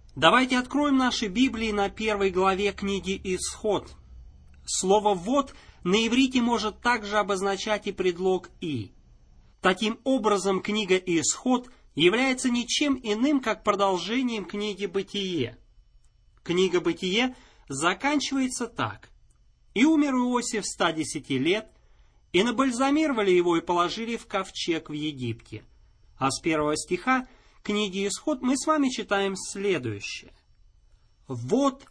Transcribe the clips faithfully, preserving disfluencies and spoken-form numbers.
Давайте откроем наши Библии на первой главе книги «Исход». Слово «вот» на иврите может также обозначать и предлог «и». Таким образом, книга «Исход» является ничем иным, как продолжением книги «Бытие». Книга «Бытие» заканчивается так. «И умер Иосиф ста десяти лет, и набальзамировали его и положили в ковчег в Египте». А с первого стиха книги «Исход» мы с вами читаем следующее. «Вот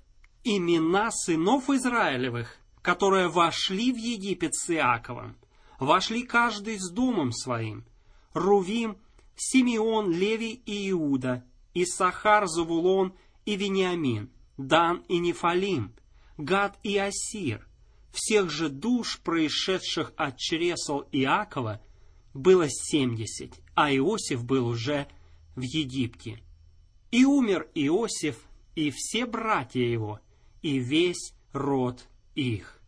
имена сынов Израилевых, которые вошли в Египет с Иаковом, вошли каждый с домом своим: Рувим, Симеон, Левий и Иуда, Иссахар, Завулон и Вениамин, Дан и Нефалим, Гад и Асир. Всех же душ, происшедших от чресл Иакова, было семьдесят, а Иосиф был уже в Египте. И умер Иосиф, и все братья его, и весь род их».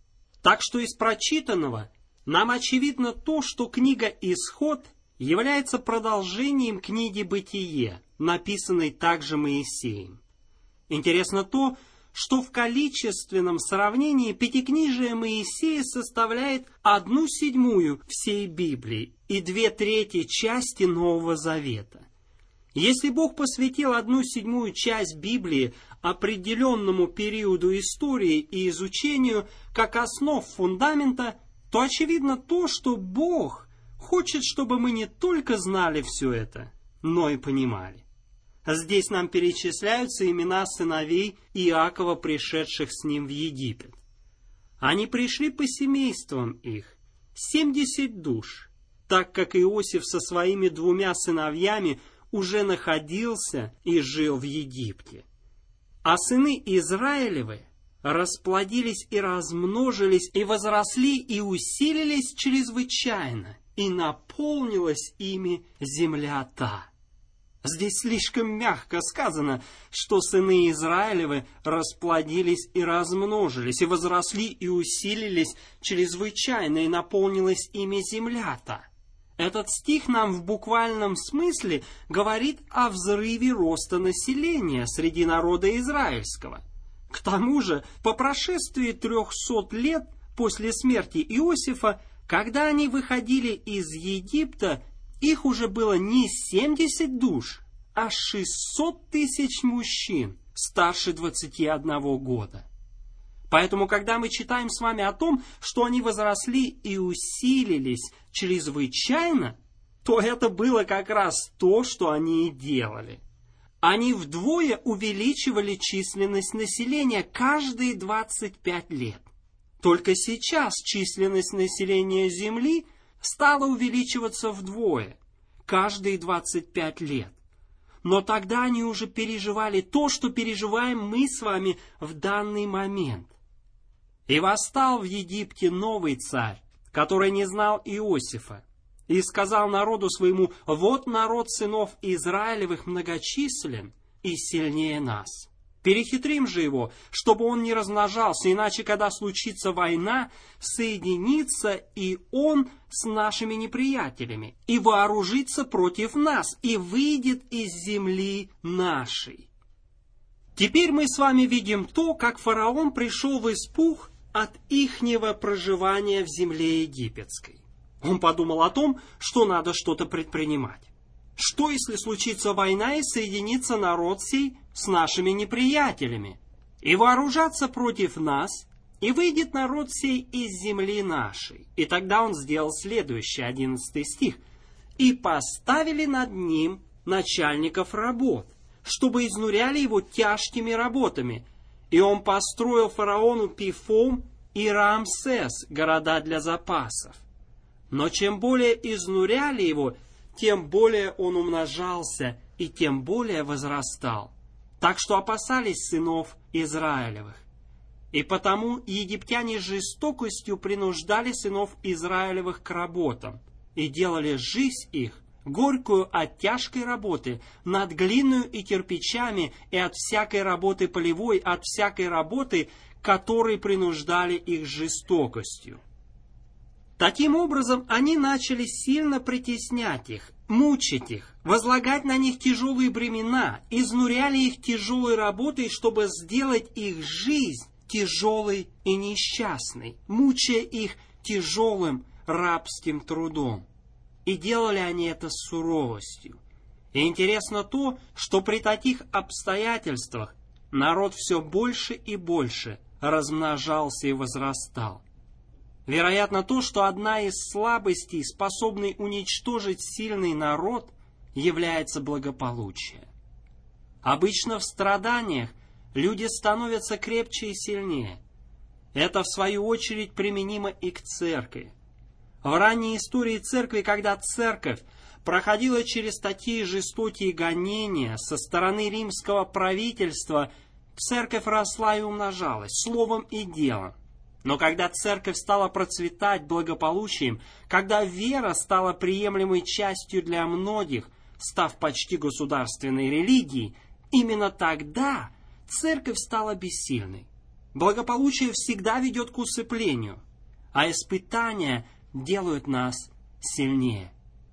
Так что из прочитанного нам очевидно то, что книга «Исход» является продолжением книги «Бытие», написанной также Моисеем. Интересно то, что в количественном сравнении пятикнижие Моисея составляет одну седьмую всей Библии и две трети части Нового Завета. Если Бог посвятил одну седьмую часть Библии определенному периоду истории и изучению как основ фундамента, то очевидно то, что Бог хочет, чтобы мы не только знали все это, но и понимали. Здесь нам перечисляются имена сыновей Иакова, пришедших с ним в Египет. Они пришли по семействам их, семьдесят душ, так как Иосиф со своими двумя сыновьями уже находился и жил в Египте. А сыны Израилевы расплодились и размножились, и возросли, и усилились чрезвычайно, и наполнилась ими земля та. Здесь слишком мягко сказано, что сыны Израилевы расплодились и размножились, и возросли и усилились чрезвычайно, и наполнилась ими земля та. Этот стих нам в буквальном смысле говорит о взрыве роста населения среди народа израильского. К тому же, по прошествии трехсот лет после смерти Иосифа, когда они выходили из Египта, их уже было не семьдесят душ, а шестьсот тысяч мужчин старше двадцати одного года. Поэтому, когда мы читаем с вами о том, что они возросли и усилились чрезвычайно, то это было как раз то, что они и делали. Они вдвое увеличивали численность населения каждые двадцать пять лет. Только сейчас численность населения Земли стала увеличиваться вдвое, каждые двадцать пять лет. Но тогда они уже переживали то, что переживаем мы с вами в данный момент. «И восстал в Египте новый царь, который не знал Иосифа, и сказал народу своему: вот народ сынов Израилевых многочислен и сильнее нас. Перехитрим же его, чтобы он не размножался, иначе, когда случится война, соединится и он с нашими неприятелями, и вооружится против нас, и выйдет из земли нашей». Теперь мы с вами видим то, как фараон пришел в испуг от ихнего проживания в земле египетской. Он подумал о том, что надо что-то предпринимать. Что, если случится война и соединится народ сей с нашими неприятелями, и вооружаться против нас, и выйдет народ сей из земли нашей? И тогда он сделал следующий, одиннадцатый стих. «И поставили над ним начальников работ, чтобы изнуряли его тяжкими работами. И он построил фараону Пифом и Раамсес, города для запасов. Но чем более изнуряли его, тем более он умножался и тем более возрастал. Так что опасались сынов Израилевых. И потому египтяне жестокостью принуждали сынов Израилевых к работам и делали жизнь их горькую от тяжкой работы над глиною и кирпичами, и от всякой работы полевой, от всякой работы, которой принуждали их жестокостью. Таким образом, они начали сильно притеснять их, мучить их, возлагать на них тяжелые бремена, изнуряли их тяжелой работой, чтобы сделать их жизнь тяжелой и несчастной, мучая их тяжелым рабским трудом. И делали они это с суровостью. И интересно то, что при таких обстоятельствах народ все больше и больше размножался и возрастал. Вероятно, то, что одна из слабостей, способной уничтожить сильный народ, является благополучие. Обычно в страданиях люди становятся крепче и сильнее. Это, в свою очередь, применимо и к церкви. В ранней истории церкви, когда церковь проходила через такие жестокие гонения со стороны римского правительства, церковь росла и умножалась словом и делом. Но когда церковь стала процветать благополучием, когда вера стала приемлемой частью для многих, став почти государственной религией, именно тогда церковь стала бессильной. Благополучие всегда ведет к усыплению, а испытания делают нас сильнее.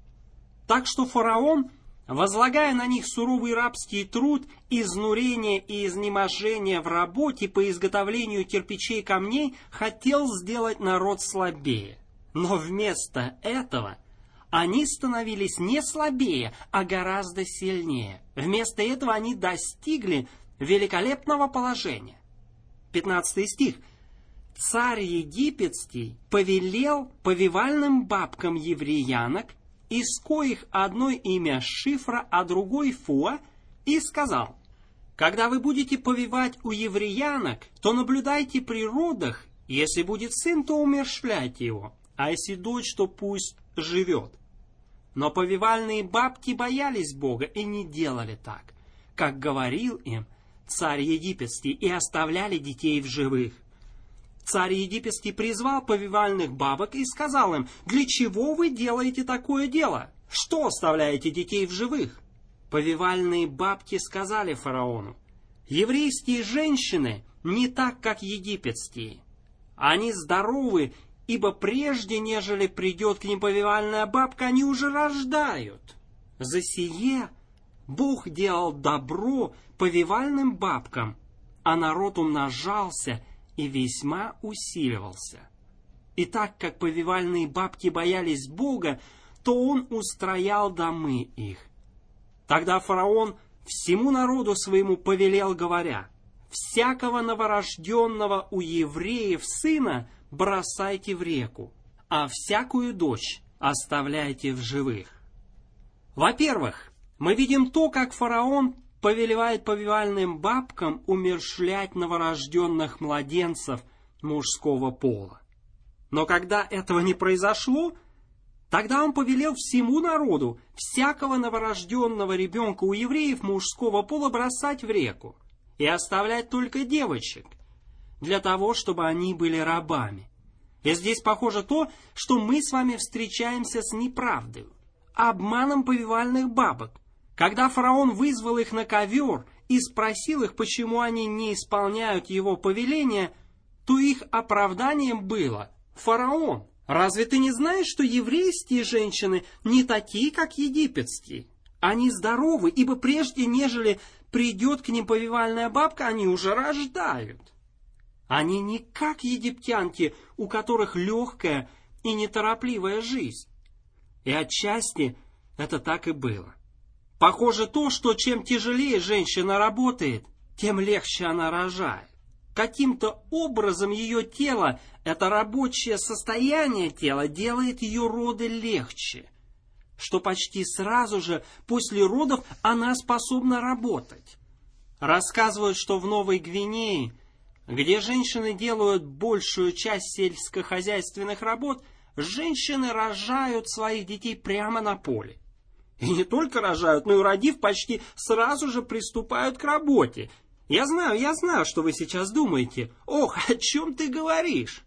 Так что фараон, возлагая на них суровый рабский труд, изнурение и изнеможение в работе по изготовлению кирпичей и камней, хотел сделать народ слабее. Но вместо этого они становились не слабее, а гораздо сильнее. Вместо этого они достигли великолепного положения. пятнадцатый стих. «Царь египетский повелел повивальным бабкам евреянок, из коих одной имя Шифра, а другой Фуа, и сказал: когда вы будете повивать у евреянок, то наблюдайте при родах, если будет сын, то умерщвляйте его, а если дочь, то пусть живет. Но повивальные бабки боялись Бога и не делали так, как говорил им царь египетский, и оставляли детей в живых. Царь египетский призвал повивальных бабок и сказал им: для чего вы делаете такое дело? Что оставляете детей в живых? Повивальные бабки сказали фараону: еврейские женщины не так, как египетские. Они здоровы, ибо прежде, нежели придет к ним повивальная бабка, они уже рождают. За сие Бог делал добро повивальным бабкам, а народ умножался и весьма усиливался. И так как повивальные бабки боялись Бога, то он устроял домы их. Тогда фараон всему народу своему повелел, говоря: всякого новорожденного у евреев сына бросайте в реку, а всякую дочь оставляйте в живых. Во-первых, мы видим то, как фараон повелевает повивальным бабкам умерщвлять новорожденных младенцев мужского пола. Но когда этого не произошло, тогда он повелел всему народу всякого новорожденного ребенка у евреев мужского пола бросать в реку и оставлять только девочек, для того, чтобы они были рабами. И здесь похоже то, что мы с вами встречаемся с неправдой, обманом повивальных бабок. Когда фараон вызвал их на ковер и спросил их, почему они не исполняют его повеления, то их оправданием было: фараон, разве ты не знаешь, что еврейские женщины не такие, как египетские? Они здоровы, ибо прежде, нежели придет к ним повивальная бабка, они уже рождают. Они не как египтянки, у которых легкая и неторопливая жизнь. И отчасти это так и было. Похоже то, что чем тяжелее женщина работает, тем легче она рожает. Каким-то образом ее тело, это рабочее состояние тела, делает ее роды легче, что почти сразу же после родов она способна работать. Рассказывают, что в Новой Гвинее, где женщины делают большую часть сельскохозяйственных работ, женщины рожают своих детей прямо на поле. И не только рожают, но и, родив, почти сразу же приступают к работе. Я знаю, я знаю, что вы сейчас думаете: ох, о чем ты говоришь?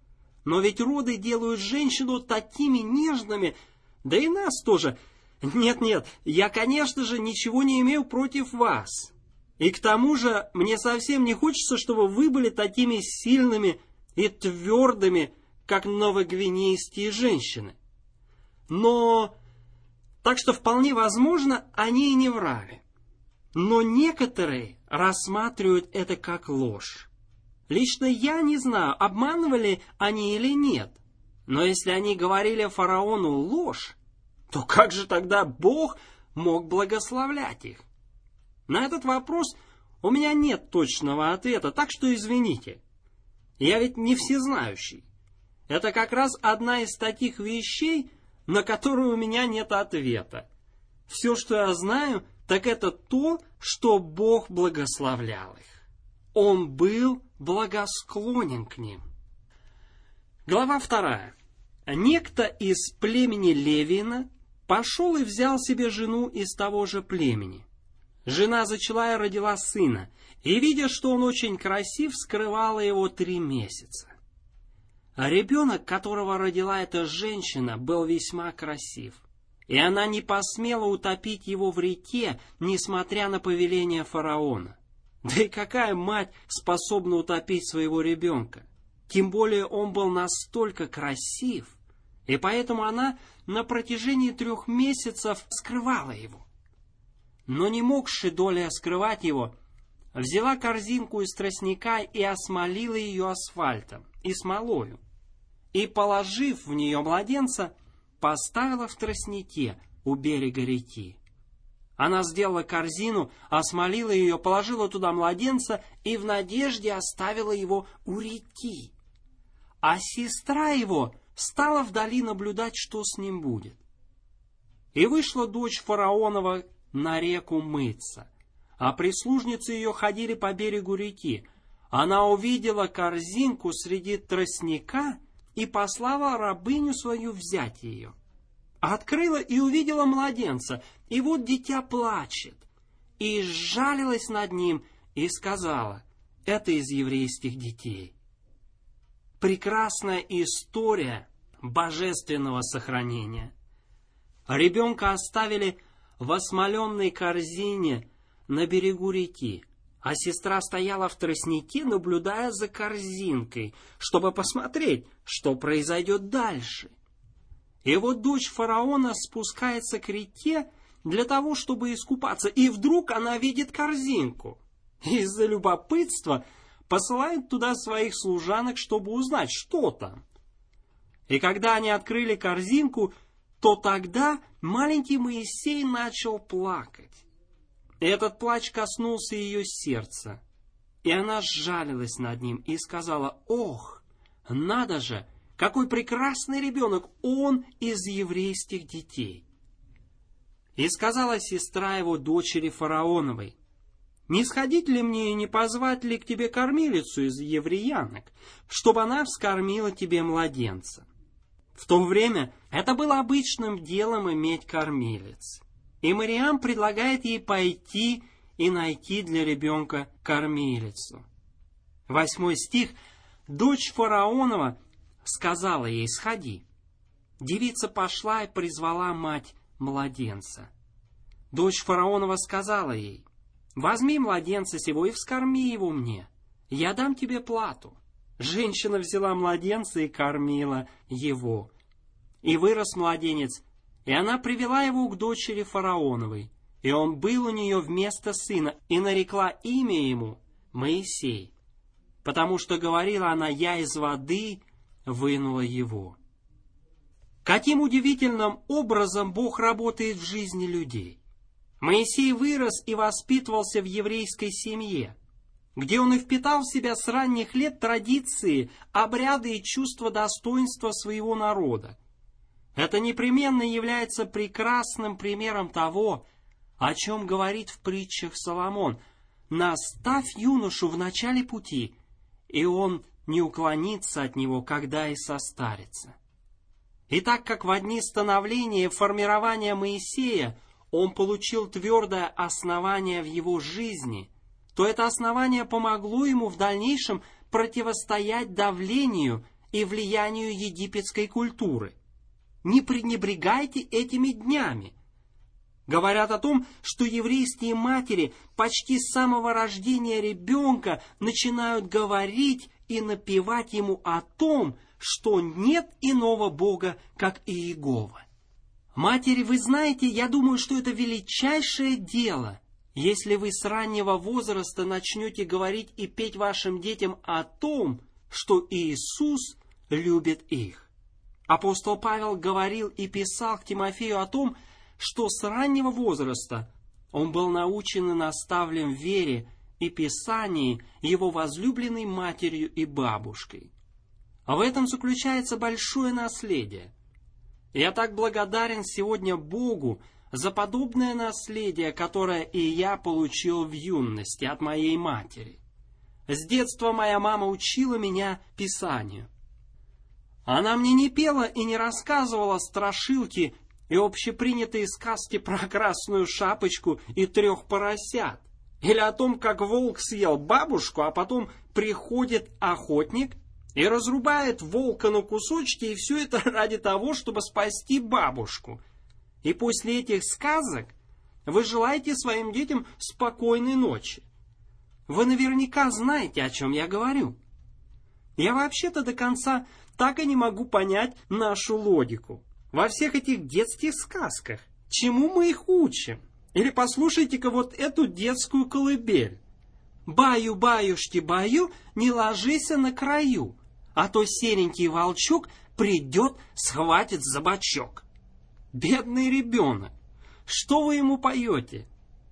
Но ведь роды делают женщину такими нежными, да и нас тоже. Нет-нет, я, конечно же, ничего не имею против вас. И к тому же мне совсем не хочется, чтобы вы были такими сильными и твердыми, как новогвинейские женщины. Но Так что вполне возможно, они и не врали. Но некоторые рассматривают это как ложь. Лично я не знаю, обманывали они или нет. Но если они говорили фараону ложь, то как же тогда Бог мог благословлять их? На этот вопрос у меня нет точного ответа, так что извините. Я ведь не всезнающий. Это как раз одна из таких вещей, на которые у меня нет ответа. Все, что я знаю, так это то, что Бог благословлял их. Он был благосклонен к ним. Глава вторая. Некто из племени Левина пошел и взял себе жену из того же племени. Жена зачала и родила сына, и, видя, что он очень красив, скрывала его три месяца. А ребенок, которого родила эта женщина, был весьма красив, и она не посмела утопить его в реке, несмотря на повеление фараона. Да и какая мать способна утопить своего ребенка? Тем более он был настолько красив, и поэтому она на протяжении трех месяцев скрывала его. Но не могши Доля скрывать его, взяла корзинку из тростника и осмолила ее асфальтом и смолою, и, положив в нее младенца, поставила в тростнике у берега реки. Она сделала корзину, осмолила ее, положила туда младенца и в надежде оставила его у реки. А сестра его стала вдали наблюдать, что с ним будет. И вышла дочь фараонова на реку мыться, а прислужницы ее ходили по берегу реки. Она увидела корзинку среди тростника и послала рабыню свою взять ее. Открыла и увидела младенца, и вот дитя плачет, и сжалилась над ним и сказала: это из еврейских детей. Прекрасная история божественного сохранения. Ребенка оставили в осмоленной корзине на берегу реки, а сестра стояла в тростнике, наблюдая за корзинкой, чтобы посмотреть, что произойдет дальше. И вот дочь фараона спускается к реке для того, чтобы искупаться, и вдруг она видит корзинку. Из-за любопытства посылает туда своих служанок, чтобы узнать, что там. И когда они открыли корзинку, то тогда маленький Моисей начал плакать. И этот плач коснулся ее сердца, и она сжалилась над ним и сказала: «Ох, надо же, какой прекрасный ребенок, он из еврейских детей!» И сказала сестра его дочери фараоновой: «Не сходить ли мне и не позвать ли к тебе кормилицу из евреянок, чтобы она вскормила тебе младенца?» В то время это было обычным делом иметь кормилец. И Мариам предлагает ей пойти и найти для ребенка кормилицу. Восьмой стих. Дочь фараонова сказала ей: «Сходи». Девица пошла и призвала мать младенца. Дочь фараонова сказала ей: «Возьми младенца сего и вскорми его мне, я дам тебе плату». Женщина взяла младенца и кормила его. И вырос младенец, и она привела его к дочери фараоновой, и он был у нее вместо сына, и нарекла имя ему Моисей, потому что говорила она: «Я из воды вынула его». Каким удивительным образом Бог работает в жизни людей. Моисей вырос и воспитывался в еврейской семье, где он и впитал в себя с ранних лет традиции, обряды и чувство достоинства своего народа. Это непременно является прекрасным примером того, о чем говорит в притчах Соломон: «Наставь юношу в начале пути, и он не уклонится от него, когда и состарится». И так как в дни становления и формирования Моисея он получил твердое основание в его жизни, то это основание помогло ему в дальнейшем противостоять давлению и влиянию египетской культуры. Не пренебрегайте этими днями. Говорят о том, что еврейские матери почти с самого рождения ребенка начинают говорить и напевать ему о том, что нет иного Бога, как Иегова. Матери, вы знаете, я думаю, что это величайшее дело, если вы с раннего возраста начнете говорить и петь вашим детям о том, что Иисус любит их. Апостол Павел говорил и писал к Тимофею о том, что с раннего возраста он был научен и наставлен в вере и Писании его возлюбленной матерью и бабушкой. А в этом заключается большое наследие. Я так благодарен сегодня Богу за подобное наследие, которое и я получил в юности от моей матери. С детства моя мама учила меня Писанию. Она мне не пела и не рассказывала страшилки и общепринятые сказки про красную шапочку и трех поросят, или о том, как волк съел бабушку, а потом приходит охотник и разрубает волка на кусочки, и все это ради того, чтобы спасти бабушку. И после этих сказок вы желаете своим детям спокойной ночи. Вы наверняка знаете, о чем я говорю. Я вообще-то до конца так и не могу понять нашу логику во всех этих детских сказках. Чему мы их учим? Или послушайте-ка вот эту детскую колыбель. «Баю-баюшки-баю, не ложися на краю, а то серенький волчок придет, схватит за бочок». Бедный ребенок, что вы ему поете?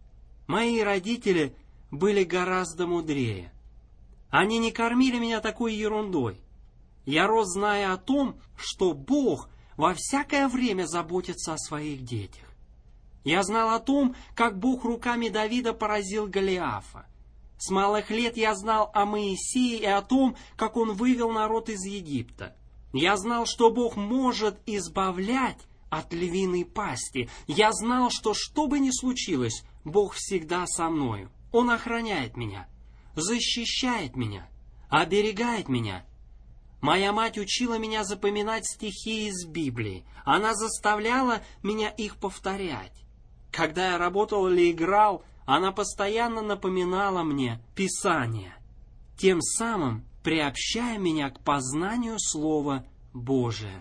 Мои родители были гораздо мудрее. Они не кормили меня такой ерундой. Я рос, зная о том, что Бог во всякое время заботится о своих детях. Я знал о том, как Бог руками Давида поразил Голиафа. С малых лет я знал о Моисее и о том, как он вывел народ из Египта. Я знал, что Бог может избавлять от львиной пасти. Я знал, что что бы ни случилось, Бог всегда со мною. Он охраняет меня, защищает меня, оберегает меня. Моя мать учила меня запоминать стихи из Библии. Она заставляла меня их повторять. Когда я работал или играл, она постоянно напоминала мне Писание, тем самым приобщая меня к познанию Слова Божия.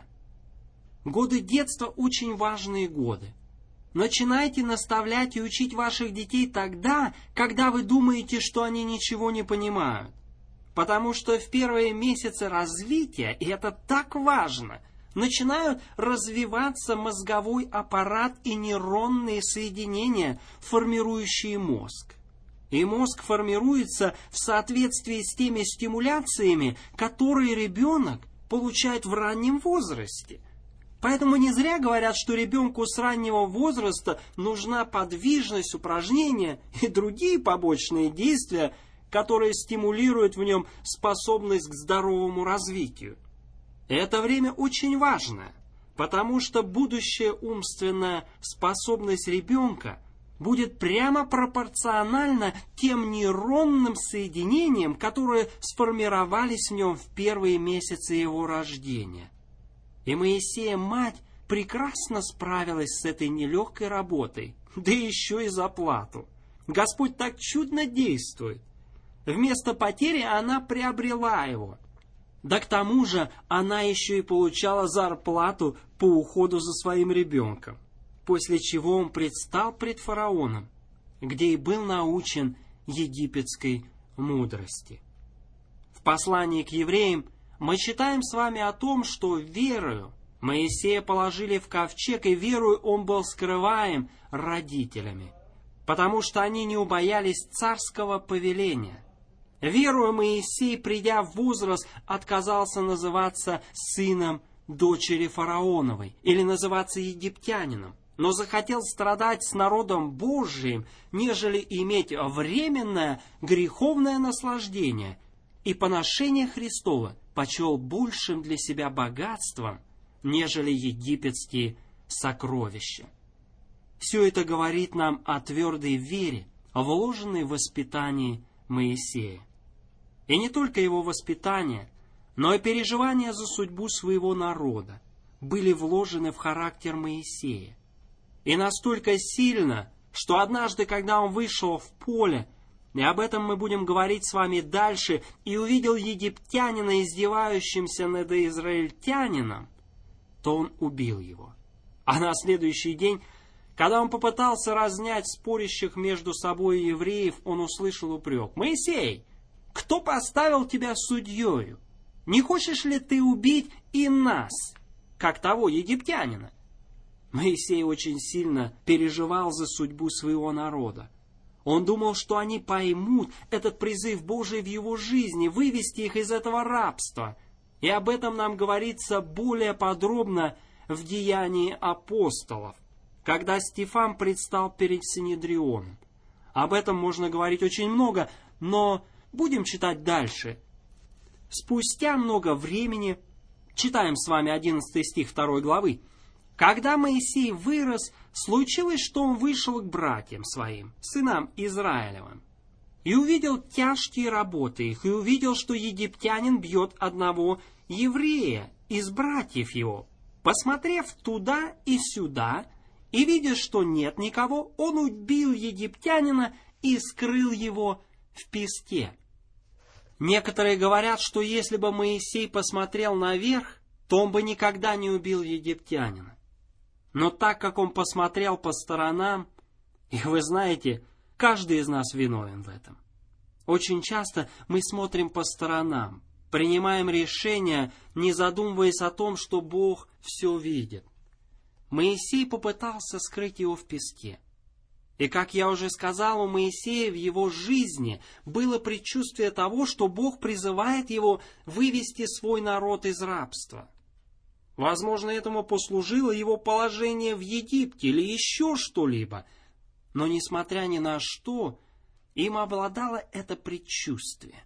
Годы детства очень важные годы. Начинайте наставлять и учить ваших детей тогда, когда вы думаете, что они ничего не понимают. Потому что в первые месяцы развития, и это так важно, начинают развиваться мозговой аппарат и нейронные соединения, формирующие мозг. И мозг формируется в соответствии с теми стимуляциями, которые ребенок получает в раннем возрасте. Поэтому не зря говорят, что ребенку с раннего возраста нужна подвижность, упражнения и другие побочные действия, которые стимулируют в нем способность к здоровому развитию. Это время очень важное, потому что будущая умственная способность ребенка будет прямо пропорциональна тем нейронным соединениям, которые сформировались в нем в первые месяцы его рождения. И Моисея мать прекрасно справилась с этой нелегкой работой, да еще и за плату. Господь так чудно действует. Вместо потери она приобрела его. Да к тому же она еще и получала зарплату по уходу за своим ребенком, после чего он предстал пред фараоном, где и был научен египетской мудрости. В послании к евреям мы читаем с вами о том, что верою Моисея положили в ковчег, и верою он был скрываем родителями, потому что они не убоялись царского повеления. Верою Моисей, придя в возраст, отказался называться сыном дочери фараоновой или называться египтянином, но захотел страдать с народом Божиим, нежели иметь временное греховное наслаждение, и поношение Христова почел большим для себя богатством, нежели египетские сокровища. Все это говорит нам о твердой вере, вложенной в воспитание Моисея. И не только его воспитание, но и переживания за судьбу своего народа были вложены в характер Моисея. И настолько сильно, что однажды, когда он вышел в поле, и об этом мы будем говорить с вами дальше, и увидел египтянина, издевающимся над израильтянином, то он убил его. А на следующий день, когда он попытался разнять спорящих между собой евреев, он услышал упрек: «Моисей, кто поставил тебя судьею? Не хочешь ли ты убить и нас, как того египтянина?» Моисей очень сильно переживал за судьбу своего народа. Он думал, что они поймут этот призыв Божий в его жизни, вывести их из этого рабства. И об этом нам говорится более подробно в Деянии апостолов, когда Стефан предстал перед Синедрионом. Об этом можно говорить очень много, но будем читать дальше. Спустя много времени, читаем с вами одиннадцатый стих второй главы, «Когда Моисей вырос, случилось, что он вышел к братьям своим, сынам Израилевым, и увидел тяжкие работы их, и увидел, что египтянин бьет одного еврея из братьев его. Посмотрев туда и сюда, и видя, что нет никого, он убил египтянина и скрыл его в песке». Некоторые говорят, что если бы Моисей посмотрел наверх, то он бы никогда не убил египтянина. Но так как он посмотрел по сторонам, и вы знаете, каждый из нас виновен в этом. Очень часто мы смотрим по сторонам, принимаем решения, не задумываясь о том, что Бог все видит. Моисей попытался скрыть его в песке. И, как я уже сказал, у Моисея в его жизни было предчувствие того, что Бог призывает его вывести свой народ из рабства. Возможно, этому послужило его положение в Египте или еще что-либо. Но, несмотря ни на что, им обладало это предчувствие.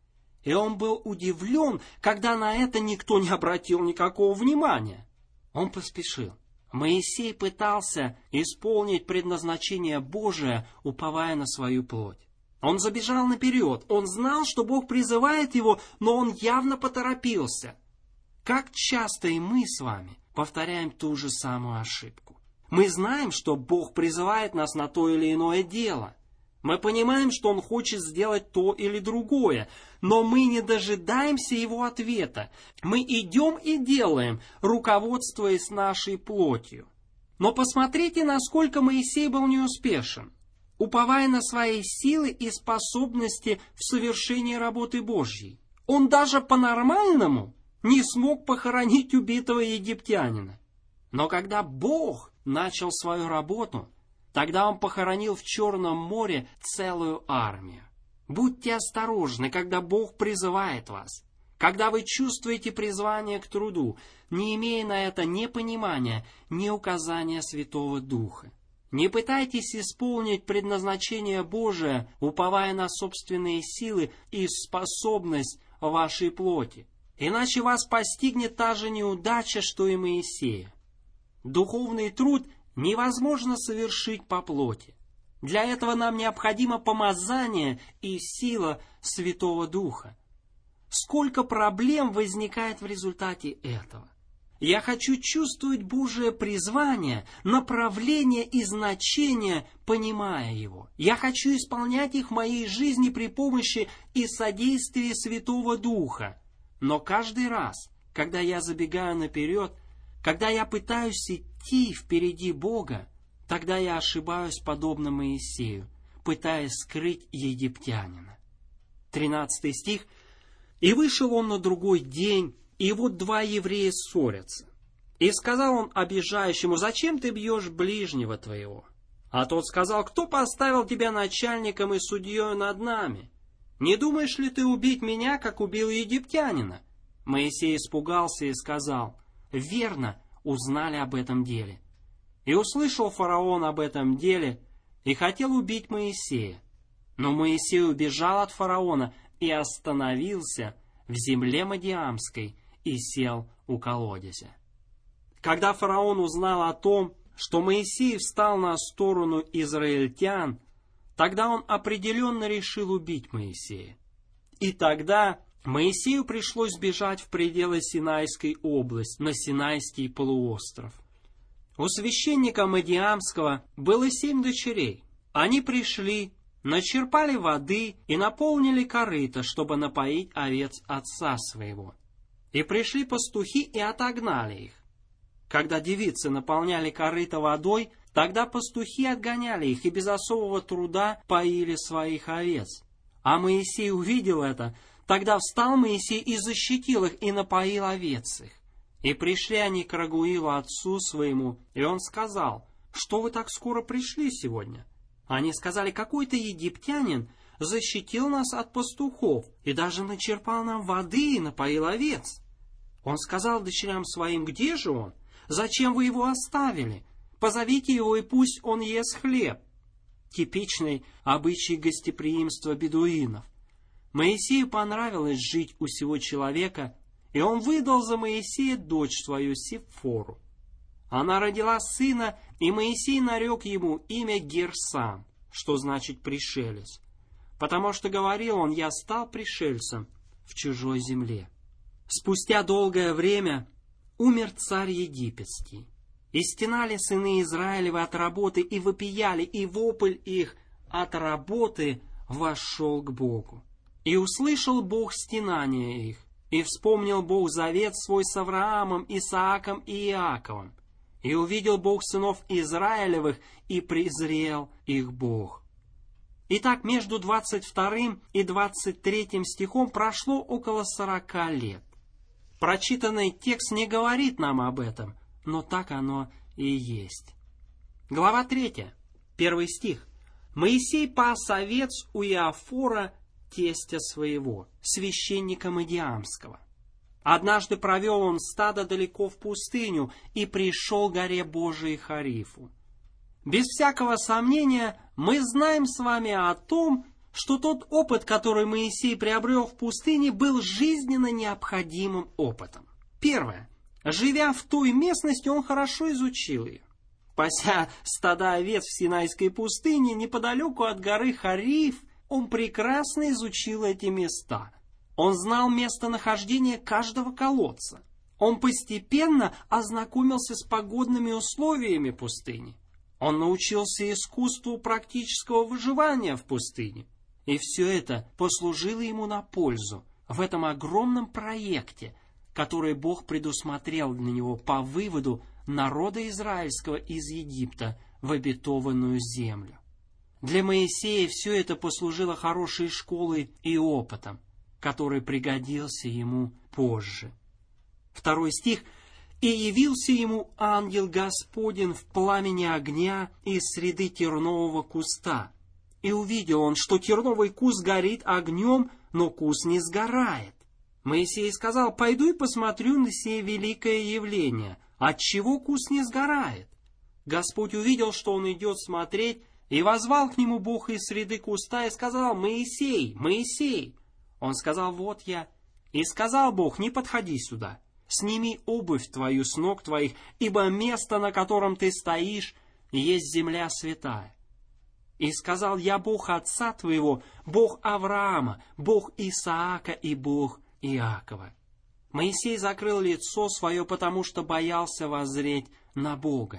И он был удивлен, когда на это никто не обратил никакого внимания. Он поспешил. Моисей пытался исполнить предназначение Божие, уповая на свою плоть. Он забежал наперед, он знал, что Бог призывает его, но он явно поторопился. Как часто и мы с вами повторяем ту же самую ошибку. Мы знаем, что Бог призывает нас на то или иное дело. Мы понимаем, что Он хочет сделать то или другое, но мы не дожидаемся Его ответа. Мы идем и делаем, руководствуясь нашей плотью. Но посмотрите, насколько Моисей был неуспешен, уповая на свои силы и способности в совершении работы Божьей. Он даже по-нормальному не смог похоронить убитого египтянина. Но когда Бог начал свою работу, тогда Он похоронил в Черном море целую армию. Будьте осторожны, когда Бог призывает вас. Когда вы чувствуете призвание к труду, не имея на это ни понимания, ни указания Святого Духа. Не пытайтесь исполнить предназначение Божие, уповая на собственные силы и способность вашей плоти. Иначе вас постигнет та же неудача, что и Моисея. Духовный труд невозможно совершить по плоти. Для этого нам необходимо помазание и сила Святого Духа. Сколько проблем возникает в результате этого. Я хочу чувствовать Божие призвание, направление и значение, понимая его. Я хочу исполнять их в моей жизни при помощи и содействии Святого Духа. Но каждый раз, когда я забегаю наперед, когда я пытаюсь идти впереди Бога, тогда я ошибаюсь подобно Моисею, пытаясь скрыть египтянина. тринадцатый стих. «И вышел он на другой день, и вот два еврея ссорятся. И сказал он обижающему: зачем ты бьешь ближнего твоего? А тот сказал: кто поставил тебя начальником и судьей над нами? Не думаешь ли ты убить меня, как убил египтянина? Моисей испугался и сказал: верно, узнали об этом деле. И услышал фараон об этом деле, и хотел убить Моисея. Но Моисей убежал от фараона и остановился в земле Мадиамской и сел у колодезя». Когда фараон узнал о том, что Моисей встал на сторону израильтян, тогда он определенно решил убить Моисея. И тогда Моисею пришлось бежать в пределы Синайской области, на Синайский полуостров. У священника Мадиамского было семь дочерей. Они пришли, начерпали воды и наполнили корыто, чтобы напоить овец отца своего. И пришли пастухи и отогнали их. Когда девицы наполняли корыто водой, тогда пастухи отгоняли их и без особого труда поили своих овец. А Моисей увидел это, тогда встал Моисей и защитил их, и напоил овец их. И пришли они к Рагуилу отцу своему, и он сказал: «Что вы так скоро пришли сегодня?» Они сказали: «Какой-то египтянин защитил нас от пастухов, и даже начерпал нам воды и напоил овец». Он сказал дочерям своим: «Где же он? Зачем вы его оставили? Позовите его, и пусть он ест хлеб». Типичный обычай гостеприимства бедуинов. Моисею понравилось жить у сего человека, и он выдал за Моисея дочь свою Сипфору. Она родила сына, и Моисей нарек ему имя Герсам, что значит пришелец, потому что говорил он: «Я стал пришельцем в чужой земле». Спустя долгое время умер царь египетский, и стенали сыны Израилевы от работы, и вопияли, и вопль их от работы вошел к Богу. И услышал Бог стенание их, и вспомнил Бог завет свой с Авраамом, Исааком и Иаковом. И увидел Бог сынов Израилевых, и презрел их Бог. Итак, между двадцать вторым и двадцать третьим стихом прошло около сорока лет. Прочитанный текст не говорит нам об этом, но так оно и есть. Глава третья, первый стих. «Моисей пас овец у Иофора, тестя своего, священника Мадиамского. Однажды провел он стадо далеко в пустыню и пришел к горе Божией Харифу». Без всякого сомнения, мы знаем с вами о том, что тот опыт, который Моисей приобрел в пустыне, был жизненно необходимым опытом. Первое. Живя в той местности, он хорошо изучил ее. Пася стада овец в Синайской пустыне, неподалеку от горы Хариф, он прекрасно изучил эти места. Он знал местонахождение каждого колодца. Он постепенно ознакомился с погодными условиями пустыни. Он научился искусству практического выживания в пустыне. И все это послужило ему на пользу в этом огромном проекте, который Бог предусмотрел для него по выводу народа израильского из Египта в обетованную землю. Для Моисея все это послужило хорошей школой и опытом, который пригодился ему позже. Второй стих. «И явился ему ангел Господень в пламени огня из среды тернового куста. И увидел он, что терновый куст горит огнем, но куст не сгорает. Моисей сказал: пойду и посмотрю на сие великое явление, отчего куст не сгорает. Господь увидел, что он идет смотреть, и возвал к нему Бог из среды куста и сказал: Моисей, Моисей. Он сказал: вот я. И сказал Бог: не подходи сюда. Сними обувь твою с ног твоих, ибо место, на котором ты стоишь, есть земля святая. И сказал: я Бог отца твоего, Бог Авраама, Бог Исаака и Бог Иакова. Моисей закрыл лицо свое, потому что боялся воззреть на Бога.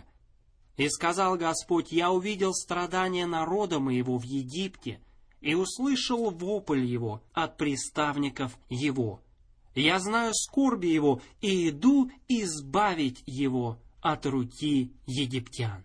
И сказал Господь: я увидел страдания народа моего в Египте, и услышал вопль его от приставников его. Я знаю скорби его, и иду избавить его от руки египтян.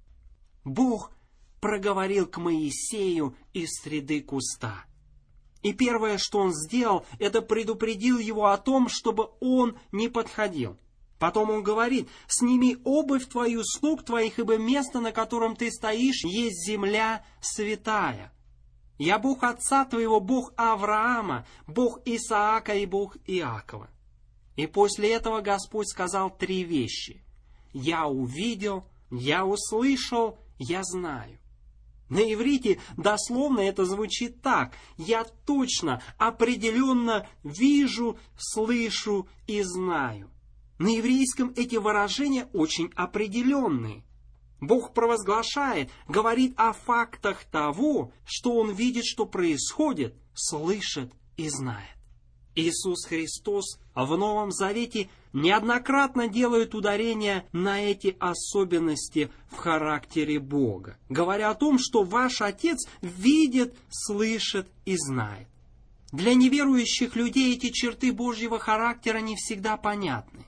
Бог проговорил к Моисею из среды куста. И первое, что он сделал, это предупредил его о том, чтобы он не подходил. Потом он говорит: сними обувь твою с ног твоих, ибо место, на котором ты стоишь, есть земля святая. Я Бог отца твоего, Бог Авраама, Бог Исаака и Бог Иакова. И после этого Господь сказал три вещи: я увидел, я услышал, я знаю. На иврите дословно это звучит так: я точно, определенно вижу, слышу и знаю. На еврейском эти выражения очень определенные. Бог провозглашает, говорит о фактах того, что Он видит, что происходит, слышит и знает. Иисус Христос в Новом Завете неоднократно делает ударение на эти особенности в характере Бога, говоря о том, что ваш Отец видит, слышит и знает. Для неверующих людей эти черты Божьего характера не всегда понятны.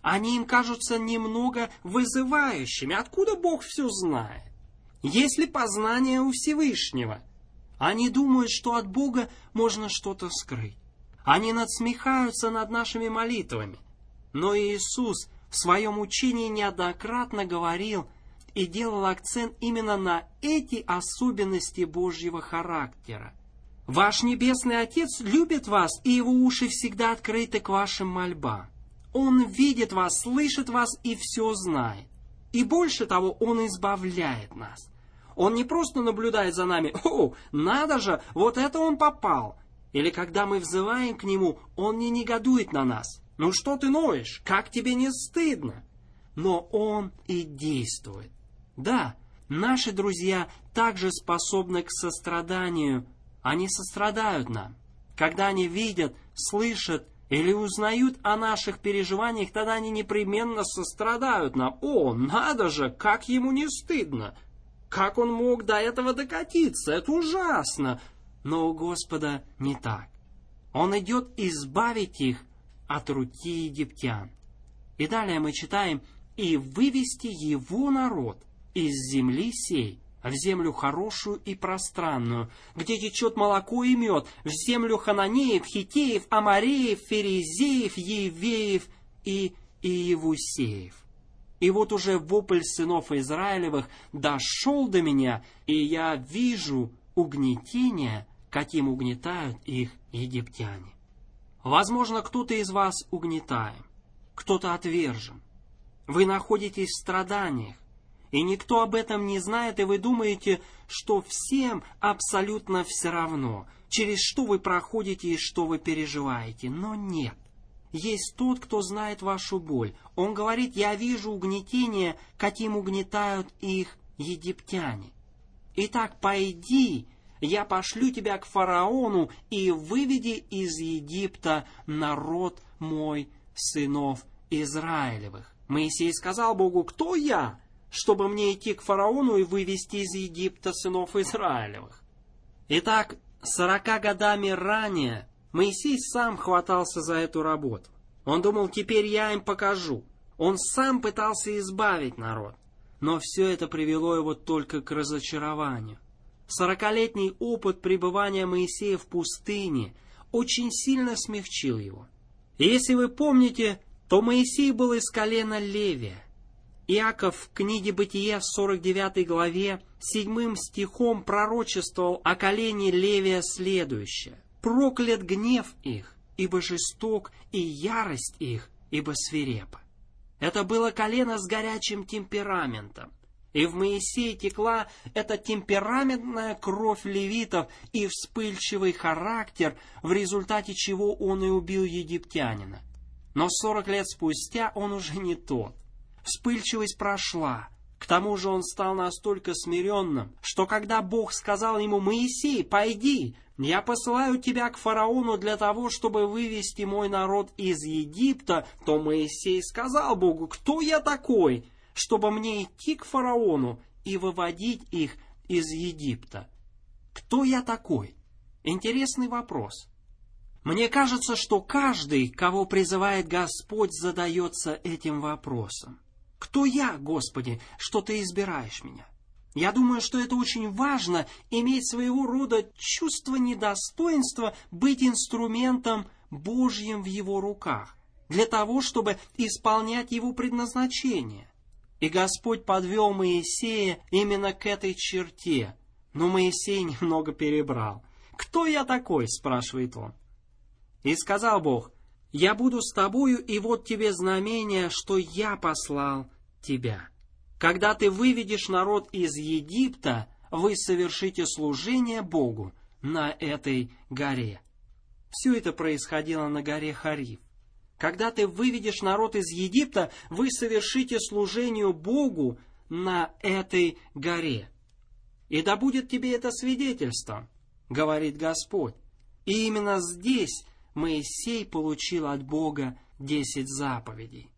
Они им кажутся немного вызывающими. Откуда Бог все знает? Есть ли познание у Всевышнего? Они думают, что от Бога можно что-то скрыть. Они надсмехаются над нашими молитвами. Но Иисус в своем учении неоднократно говорил и делал акцент именно на эти особенности Божьего характера. Ваш Небесный Отец любит вас, и Его уши всегда открыты к вашим мольбам. Он видит вас, слышит вас и все знает. И больше того, Он избавляет нас. Он не просто наблюдает за нами: «О, надо же, вот это он попал!» Или когда мы взываем к Нему, Он не негодует на нас. «Ну что ты ноешь? Как тебе не стыдно?» Но Он и действует. Да, наши друзья также способны к состраданию. Они сострадают нам. Когда они видят, слышат или узнают о наших переживаниях, тогда они непременно сострадают нам. «О, надо же, как ему не стыдно! Как он мог до этого докатиться? Это ужасно!» Но у Господа не так. Он идет избавить их от руки египтян. И далее мы читаем: «И вывести его народ из земли сей, в землю хорошую и пространную, где течет молоко и мед, в землю хананеев, хитеев, амореев, ферезеев, евеев и иевусеев». И вот уже вопль сынов Израилевых дошел до меня, и я вижу угнетение, каким угнетают их египтяне. Возможно, кто-то из вас угнетаем, кто-то отвержен. Вы находитесь в страданиях, и никто об этом не знает, и вы думаете, что всем абсолютно все равно, через что вы проходите и что вы переживаете. Но нет. Есть тот, кто знает вашу боль. Он говорит: «Я вижу угнетение, каким угнетают их египтяне. Итак, пойди, я пошлю тебя к фараону, и выведи из Египта народ мой, сынов Израилевых». Моисей сказал Богу: «Кто я, чтобы мне идти к фараону и вывести из Египта сынов Израилевых?» Итак, сорока годами ранее Моисей сам хватался за эту работу. Он думал: теперь я им покажу. Он сам пытался избавить народ. Но все это привело его только к разочарованию. Сорокалетний опыт пребывания Моисея в пустыне очень сильно смягчил его. И если вы помните, то Моисей был из колена Левия. Иаков в книге Бытия в сорок девятой главе седьмым стихом пророчествовал о колене Левия следующее: «Проклят гнев их, ибо жесток, и ярость их, ибо свирепа». Это было колено с горячим темпераментом. И в Моисее текла эта темпераментная кровь левитов и вспыльчивый характер, в результате чего он и убил египтянина. Но сорок лет спустя он уже не тот. Вспыльчивость прошла. К тому же он стал настолько смиренным, что когда Бог сказал ему: «Моисей, пойди, я посылаю тебя к фараону для того, чтобы вывести мой народ из Египта», то Моисей сказал Богу: «Кто я такой, чтобы мне идти к фараону и выводить их из Египта? Кто я такой?» Интересный вопрос. Мне кажется, что каждый, кого призывает Господь, задается этим вопросом. «Кто я, Господи, что Ты избираешь меня?» Я думаю, что это очень важно, иметь своего рода чувство недостоинства, быть инструментом Божьим в Его руках, для того, чтобы исполнять Его предназначение. И Господь подвел Моисея именно к этой черте. Но Моисей немного перебрал. «Кто я такой?» – спрашивает он. И сказал Бог: «Я буду с тобою, и вот тебе знамение, что я послал тебя. Когда ты выведешь народ из Египта, вы совершите служение Богу на этой горе». Все это происходило на горе Хорив. Когда ты выведешь народ из Египта, вы совершите служению Богу на этой горе. И да будет тебе это свидетельством, говорит Господь. И именно здесь Моисей получил от Бога десять заповедей.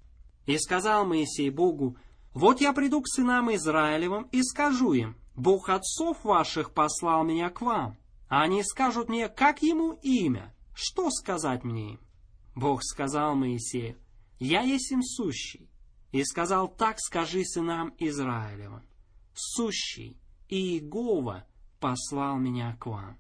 И сказал Моисей Богу: «Вот я приду к сынам Израилевым и скажу им: Бог отцов ваших послал меня к вам. А они скажут мне: как ему имя? Что сказать мне им?» Бог сказал Моисею: я есмь сущий. И сказал, так скажи сынам Израилевым, сущий Иегова послал меня к вам.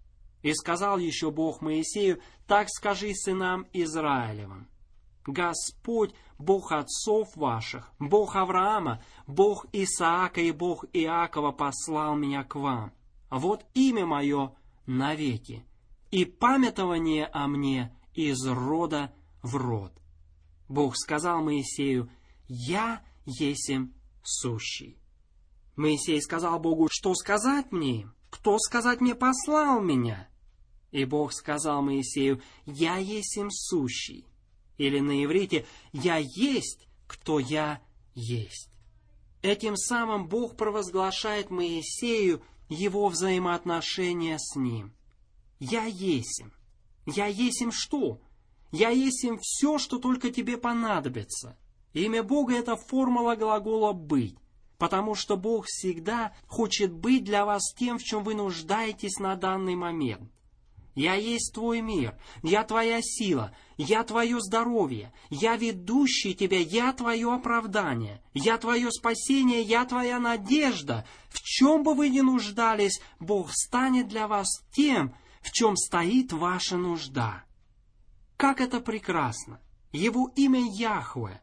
И сказал еще Бог Моисею, так скажи сынам Израилевым, Господь, Бог отцов ваших, Бог Авраама, Бог Исаака и Бог Иакова послал меня к вам. Вот имя мое навеки, и памятование о мне из рода в род. Бог сказал Моисею, я есмь сущий. Моисей сказал Богу, что сказать мне им? Кто сказать мне послал меня? И Бог сказал Моисею, я есмь сущий. Или на иврите, я есть, кто я есть. Этим самым Бог провозглашает Моисею его взаимоотношения с ним. Я есмь. Я есмь что? Я есмь все, что только тебе понадобится. Имя Бога — это формула глагола «быть», потому что Бог всегда хочет быть для вас тем, в чем вы нуждаетесь на данный момент. Я есть твой мир, я твоя сила, я твое здоровье, я ведущий тебя, я твое оправдание, я твое спасение, я твоя надежда. В чем бы вы ни нуждались, Бог станет для вас тем, в чем стоит ваша нужда. Как это прекрасно! Его имя Яхве,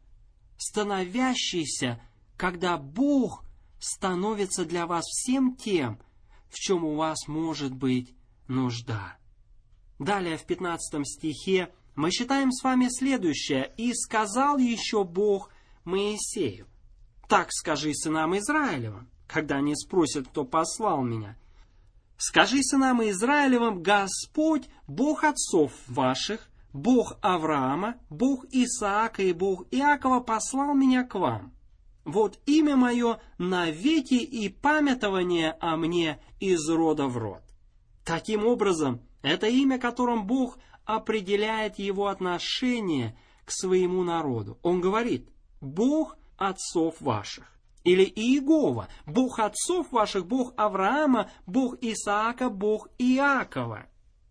становящийся, когда Бог становится для вас всем тем, в чем у вас может быть нужда. Далее в пятнадцатом стихе мы читаем с вами следующее. «И сказал еще Бог Моисею, так скажи сынам Израилевым, когда они спросят, кто послал меня, скажи сынам Израилевым, Господь, Бог отцов ваших, Бог Авраама, Бог Исаака и Бог Иакова послал меня к вам. Вот имя мое навеки и памятование о мне из рода в род». Таким образом, это имя, которым Бог определяет его отношение к своему народу. Он говорит, Бог отцов ваших. Или Иегова, Бог отцов ваших, Бог Авраама, Бог Исаака, Бог Иакова.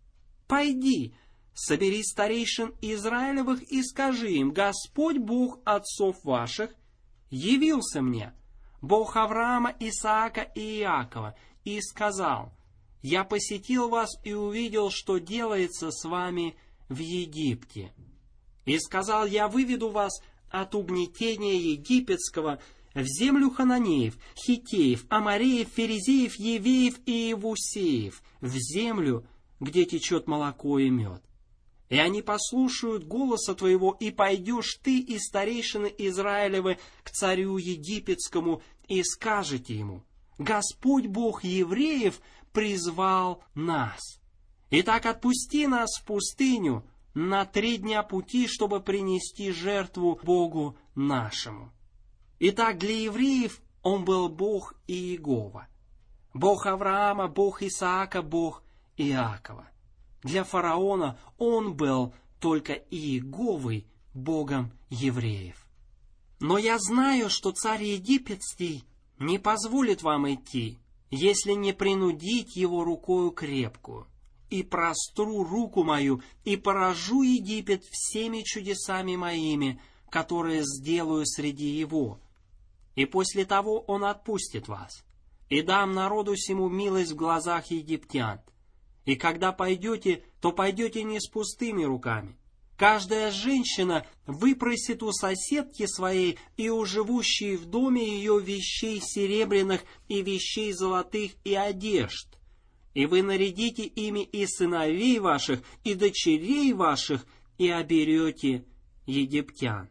Пойди, собери старейшин Израилевых и скажи им, Господь Бог отцов ваших явился мне, Бог Авраама, Исаака и Иакова, и сказал, я посетил вас и увидел, что делается с вами в Египте. И сказал, я выведу вас от угнетения египетского в землю хананеев, хиттеев, амореев, ферезеев, евеев и иевусеев, в землю, где течет молоко и мед. И они послушают голоса твоего, и пойдешь ты и старейшины Израилевы к царю египетскому, и скажете ему, Господь Бог евреев призвал нас. Итак, отпусти нас в пустыню на три дня пути, чтобы принести жертву Богу нашему. Итак, для евреев он был Бог Иегова, Бог Авраама, Бог Исаака, Бог Иакова. Для фараона он был только Иеговой, Богом евреев. Но я знаю, что царь египетский не позволит вам идти, если не принудить его рукою крепкую, и простру руку мою, и поражу Египет всеми чудесами моими, которые сделаю среди его. И после того он отпустит вас, и дам народу сему милость в глазах египтян. И когда пойдете, то пойдете не с пустыми руками. Каждая женщина выпросит у соседки своей и у живущей в доме ее вещей серебряных и вещей золотых и одежд. И вы нарядите ими и сыновей ваших, и дочерей ваших, и оберете египтян.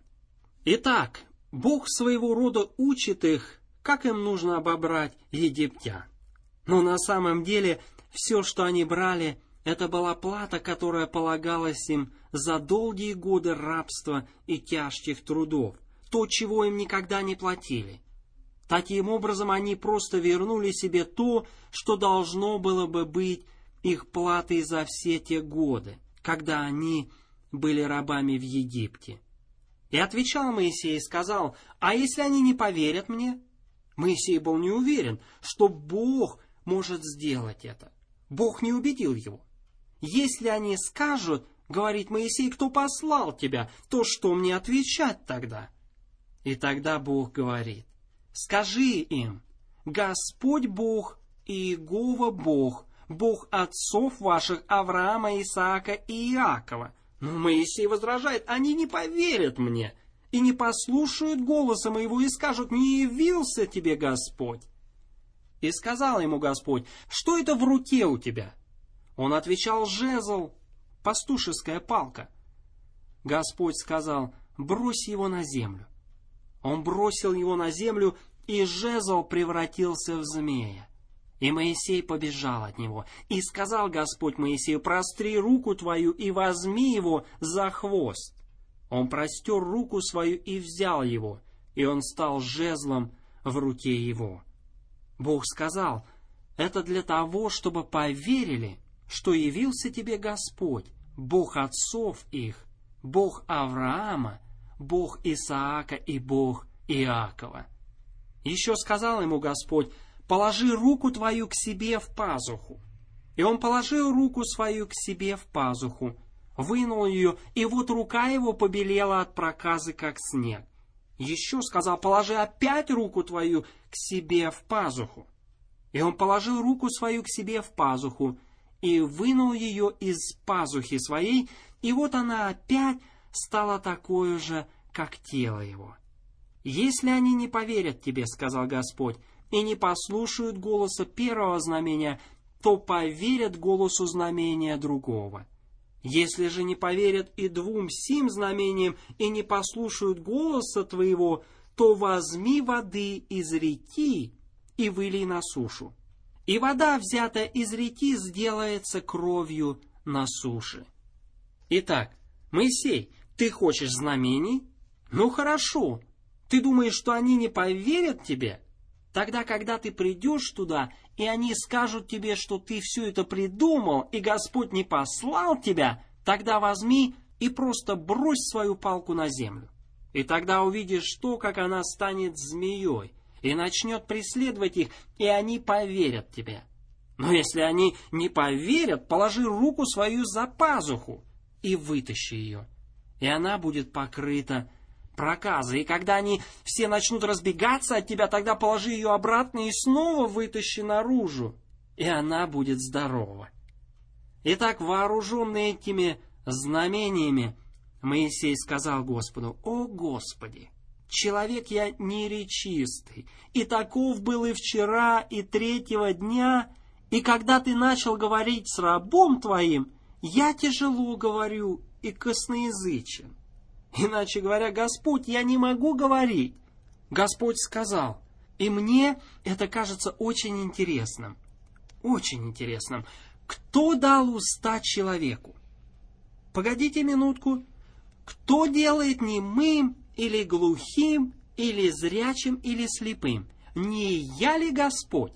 Итак, Бог своего рода учит их, как им нужно обобрать египтян. Но на самом деле все, что они брали, это была плата, которая полагалась им за долгие годы рабства и тяжких трудов, то, чего им никогда не платили. Таким образом, они просто вернули себе то, что должно было бы быть их платой за все те годы, когда они были рабами в Египте. И отвечал Моисей и сказал, а если они не поверят мне? Моисей был не уверен, что Бог может сделать это. Бог не убедил его. Если они скажут, Говорит Моисей: кто послал тебя? То что мне отвечать тогда? И тогда Бог говорит: скажи им: Господь Бог, Иегова Бог, Бог отцов ваших Авраама, Исаака и Иакова. Но Моисей возражает: они не поверят мне и не послушают голоса моего и скажут: не явился тебе Господь. И сказал ему Господь: что это в руке у тебя? Он отвечал: жезл, пастушеская палка. Господь сказал: брось его на землю. Он бросил его на землю, и жезл превратился в змея. И Моисей побежал от него. И сказал Господь Моисею: простри руку твою и возьми его за хвост. Он простер руку свою и взял его, и он стал жезлом в руке его. Бог сказал: это для того, чтобы поверили, что явился тебе Господь, Бог отцов их, Бог Авраама, Бог Исаака и Бог Иакова. Еще сказал ему Господь: положи руку твою к себе в пазуху. И он положил руку свою к себе в пазуху, вынул ее, и вот рука его побелела от проказы, как снег. Еще сказал: положи опять руку твою к себе в пазуху. И он положил руку свою к себе в пазуху, и вынул ее из пазухи своей, и вот она опять стала такой же, как тело его. «Если они не поверят тебе, — сказал Господь, — и не послушают голоса первого знамения, то поверят голосу знамения другого. Если же не поверят и двум сим знамениям, и не послушают голоса твоего, то возьми воды из реки и вылей на сушу. И вода, взятая из реки, сделается кровью на суше». Итак, Моисей, ты хочешь знамений? Ну хорошо. Ты думаешь, что они не поверят тебе? Тогда, когда ты придешь туда, и они скажут тебе, что ты все это придумал, и Господь не послал тебя, тогда возьми и просто брось свою палку на землю. И тогда увидишь то, как она станет змеей, и начнет преследовать их, и они поверят тебе. Но если они не поверят, положи руку свою за пазуху и вытащи ее, и она будет покрыта проказой. И когда они все начнут разбегаться от тебя, тогда положи ее обратно и снова вытащи наружу, и она будет здорова. Итак, вооруженный этими знамениями, Моисей сказал Господу: «О Господи, человек я неречистый, и таков был и вчера, и третьего дня, и когда ты начал говорить с рабом твоим, я тяжело говорю и косноязычен. Иначе говоря, Господь, я не могу говорить». Господь сказал, и мне это кажется очень интересным, очень интересным: кто дал уста человеку? Погодите минутку. Кто делает немым или глухим, или зрячим, или слепым? Не я ли Господь?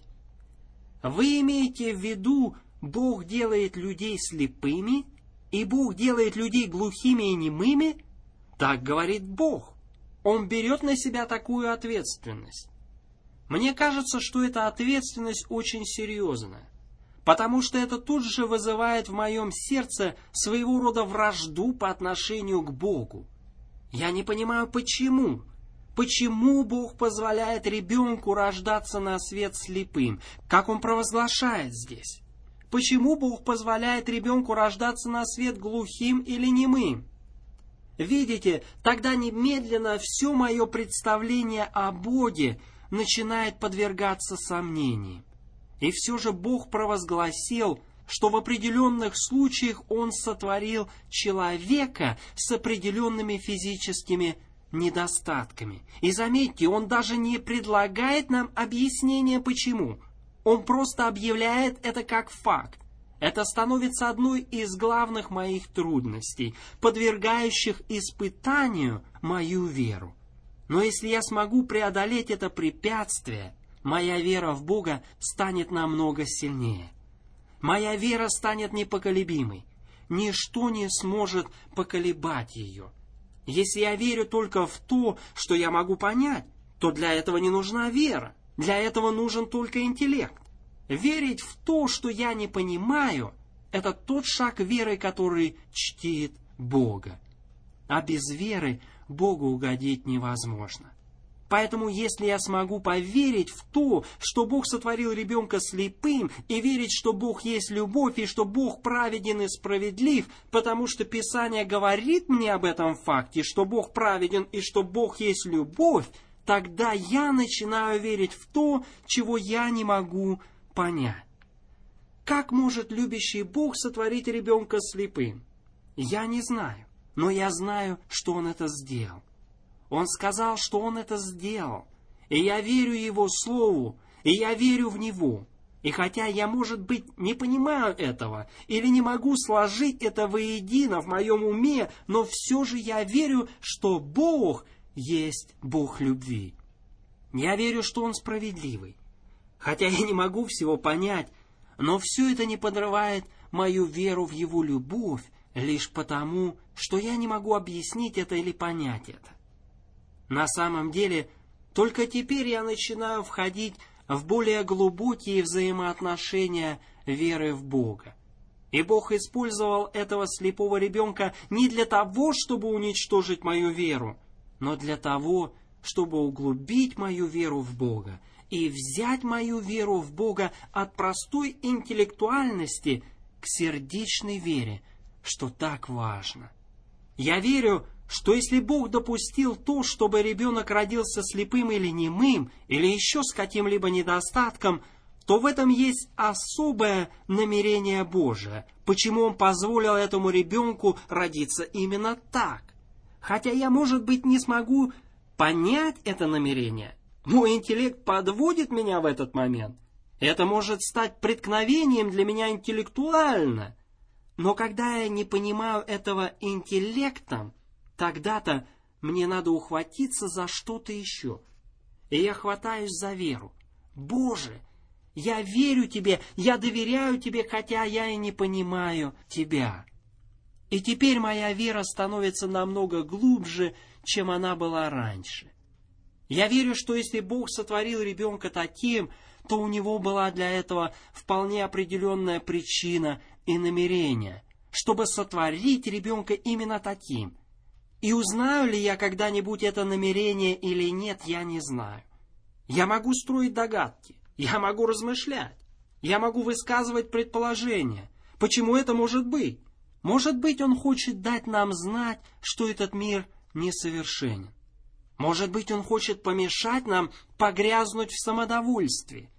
Вы имеете в виду, Бог делает людей слепыми, и Бог делает людей глухими и немыми? Так говорит Бог. Он берет на себя такую ответственность. Мне кажется, что эта ответственность очень серьезная, потому что это тут же вызывает в моем сердце своего рода вражду по отношению к Богу. Я не понимаю, почему. Почему Бог позволяет ребенку рождаться на свет слепым, как Он провозглашает здесь? Почему Бог позволяет ребенку рождаться на свет глухим или немым? Видите, тогда немедленно все мое представление о Боге начинает подвергаться сомнениям. И все же Бог провозгласил, что в определенных случаях Он сотворил человека с определенными физическими недостатками. И заметьте, Он даже не предлагает нам объяснение почему. Он просто объявляет это как факт. Это становится одной из главных моих трудностей, подвергающих испытанию мою веру. Но если я смогу преодолеть это препятствие, моя вера в Бога станет намного сильнее. Моя вера станет непоколебимой. Ничто не сможет поколебать ее. Если я верю только в то, что я могу понять, то для этого не нужна вера. Для этого нужен только интеллект. Верить в то, что я не понимаю, – это тот шаг веры, который чтит Бога. А без веры Богу угодить невозможно. Поэтому, если я смогу поверить в то, что Бог сотворил ребенка слепым, и верить, что Бог есть любовь, и что Бог праведен и справедлив, потому что Писание говорит мне об этом факте, что Бог праведен и что Бог есть любовь, тогда я начинаю верить в то, чего я не могу понять. Как может любящий Бог сотворить ребенка слепым? Я не знаю, но я знаю, что Он это сделал. Он сказал, что Он это сделал. И я верю Его Слову, и я верю в Него. И хотя я, может быть, не понимаю этого, или не могу сложить это воедино в моем уме, но все же я верю, что Бог есть Бог любви. Я верю, что Он справедливый. Хотя я не могу всего понять, но все это не подрывает мою веру в Его любовь, лишь потому, что я не могу объяснить это или понять это. На самом деле, только теперь я начинаю входить в более глубокие взаимоотношения веры в Бога. И Бог использовал этого слепого ребенка не для того, чтобы уничтожить мою веру, но для того, чтобы углубить мою веру в Бога и взять мою веру в Бога от простой интеллектуальности к сердечной вере, что так важно. Я верю, что если Бог допустил то, чтобы ребенок родился слепым или немым, или еще с каким-либо недостатком, то в этом есть особое намерение Божие, почему Он позволил этому ребенку родиться именно так. Хотя я, может быть, не смогу понять это намерение, мой интеллект подводит меня в этот момент. Это может стать преткновением для меня интеллектуально. Но когда я не понимаю этого интеллектом, тогда-то мне надо ухватиться за что-то еще. И я хватаюсь за веру. Боже, я верю Тебе, я доверяю Тебе, хотя я и не понимаю Тебя. И теперь моя вера становится намного глубже, чем она была раньше. Я верю, что если Бог сотворил ребенка таким, то у Него была для этого вполне определенная причина и намерение, чтобы сотворить ребенка именно таким. И узнаю ли я когда-нибудь это намерение или нет, я не знаю. Я могу строить догадки, я могу размышлять, я могу высказывать предположения. Почему это может быть? Может быть, Он хочет дать нам знать, что этот мир несовершенен. Может быть, Он хочет помешать нам погрязнуть в самодовольстве.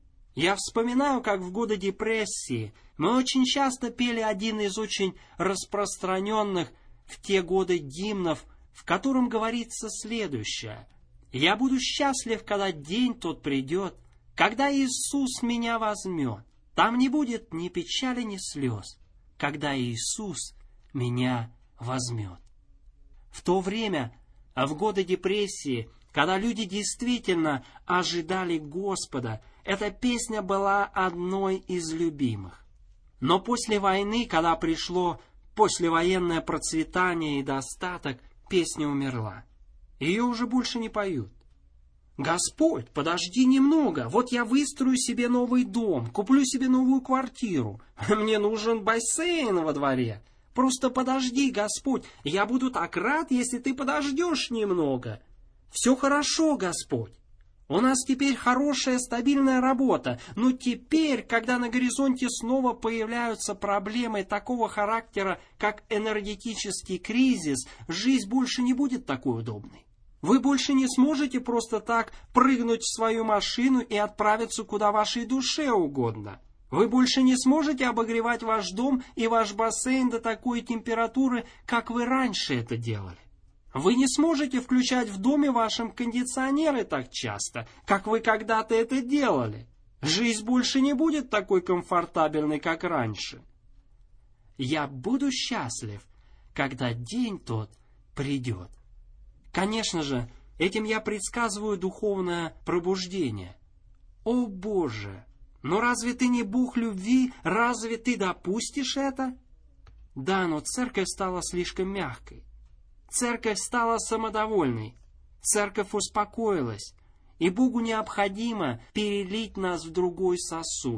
Я вспоминаю, как в годы депрессии мы очень часто пели один из очень распространенных в те годы гимнов, в котором говорится следующее. «Я буду счастлив, когда день тот придет, когда Иисус меня возьмет. Там не будет ни печали, ни слез, когда Иисус меня возьмет». В то время, в годы депрессии, когда люди действительно ожидали Господа, эта песня была одной из любимых. Но после войны, когда пришло послевоенное процветание и достаток, песня умерла. Ее уже больше не поют. «Господь, подожди немного, вот я выстрою себе новый дом, куплю себе новую квартиру, мне нужен бассейн во дворе. Просто подожди, Господь, я буду так рад, если ты подождешь немного. Все хорошо, Господь. У нас теперь хорошая стабильная работа, но теперь, когда на горизонте снова появляются проблемы такого характера, как энергетический кризис, жизнь больше не будет такой удобной. Вы больше не сможете просто так прыгнуть в свою машину и отправиться куда вашей душе угодно. Вы больше не сможете обогревать ваш дом и ваш бассейн до такой температуры, как вы раньше это делали. Вы не сможете включать в доме вашем кондиционеры так часто, как вы когда-то это делали. Жизнь больше не будет такой комфортабельной, как раньше. Я буду счастлив, когда день тот придет. Конечно же, этим я предсказываю духовное пробуждение. О Боже! Но разве ты не Бог любви? Разве ты допустишь это? Да, но церковь стала слишком мягкой. Церковь стала самодовольной. Церковь успокоилась. И Богу необходимо перелить нас в другой сосуд,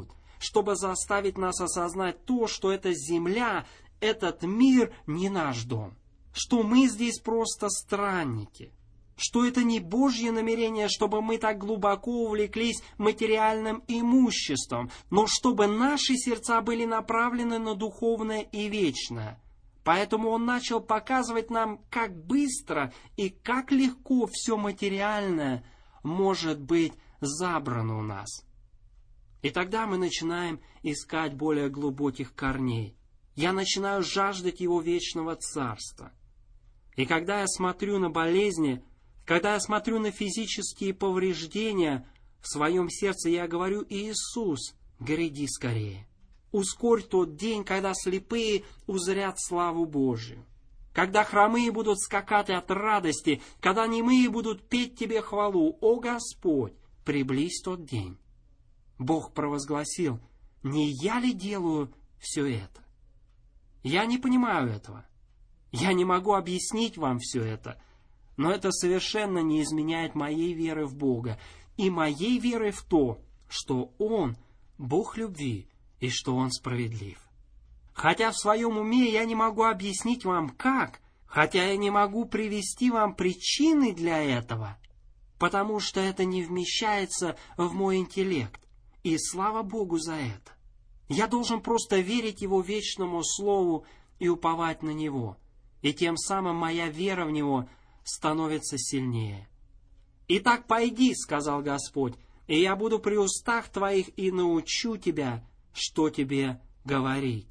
чтобы заставить нас осознать то, что эта земля, этот мир не наш дом, что мы здесь просто странники, что это не Божье намерение, чтобы мы так глубоко увлеклись материальным имуществом, но чтобы наши сердца были направлены на духовное и вечное. Поэтому Он начал показывать нам, как быстро и как легко все материальное может быть забрано у нас. И тогда мы начинаем искать более глубоких корней. Я начинаю жаждать Его вечного царства. И когда я смотрю на болезни, когда я смотрю на физические повреждения, в своем сердце я говорю: Иисус, гряди скорее. Ускорь тот день, когда слепые узрят славу Божию, когда хромые будут скакать от радости, когда немые будут петь Тебе хвалу. О Господь, приблизь тот день. Бог провозгласил: не я ли делаю все это? Я не понимаю этого. Я не могу объяснить вам все это, но это совершенно не изменяет моей веры в Бога и моей веры в то, что Он Бог любви и что Он справедлив. Хотя в своем уме я не могу объяснить вам как, хотя я не могу привести вам причины для этого, потому что это не вмещается в мой интеллект, и слава Богу за это. Я должен просто верить Его вечному Слову и уповать на Него, и тем самым моя вера в Него становится сильнее. «Итак, пойди, — сказал Господь, — и я буду при устах твоих и научу тебя, что тебе говорить».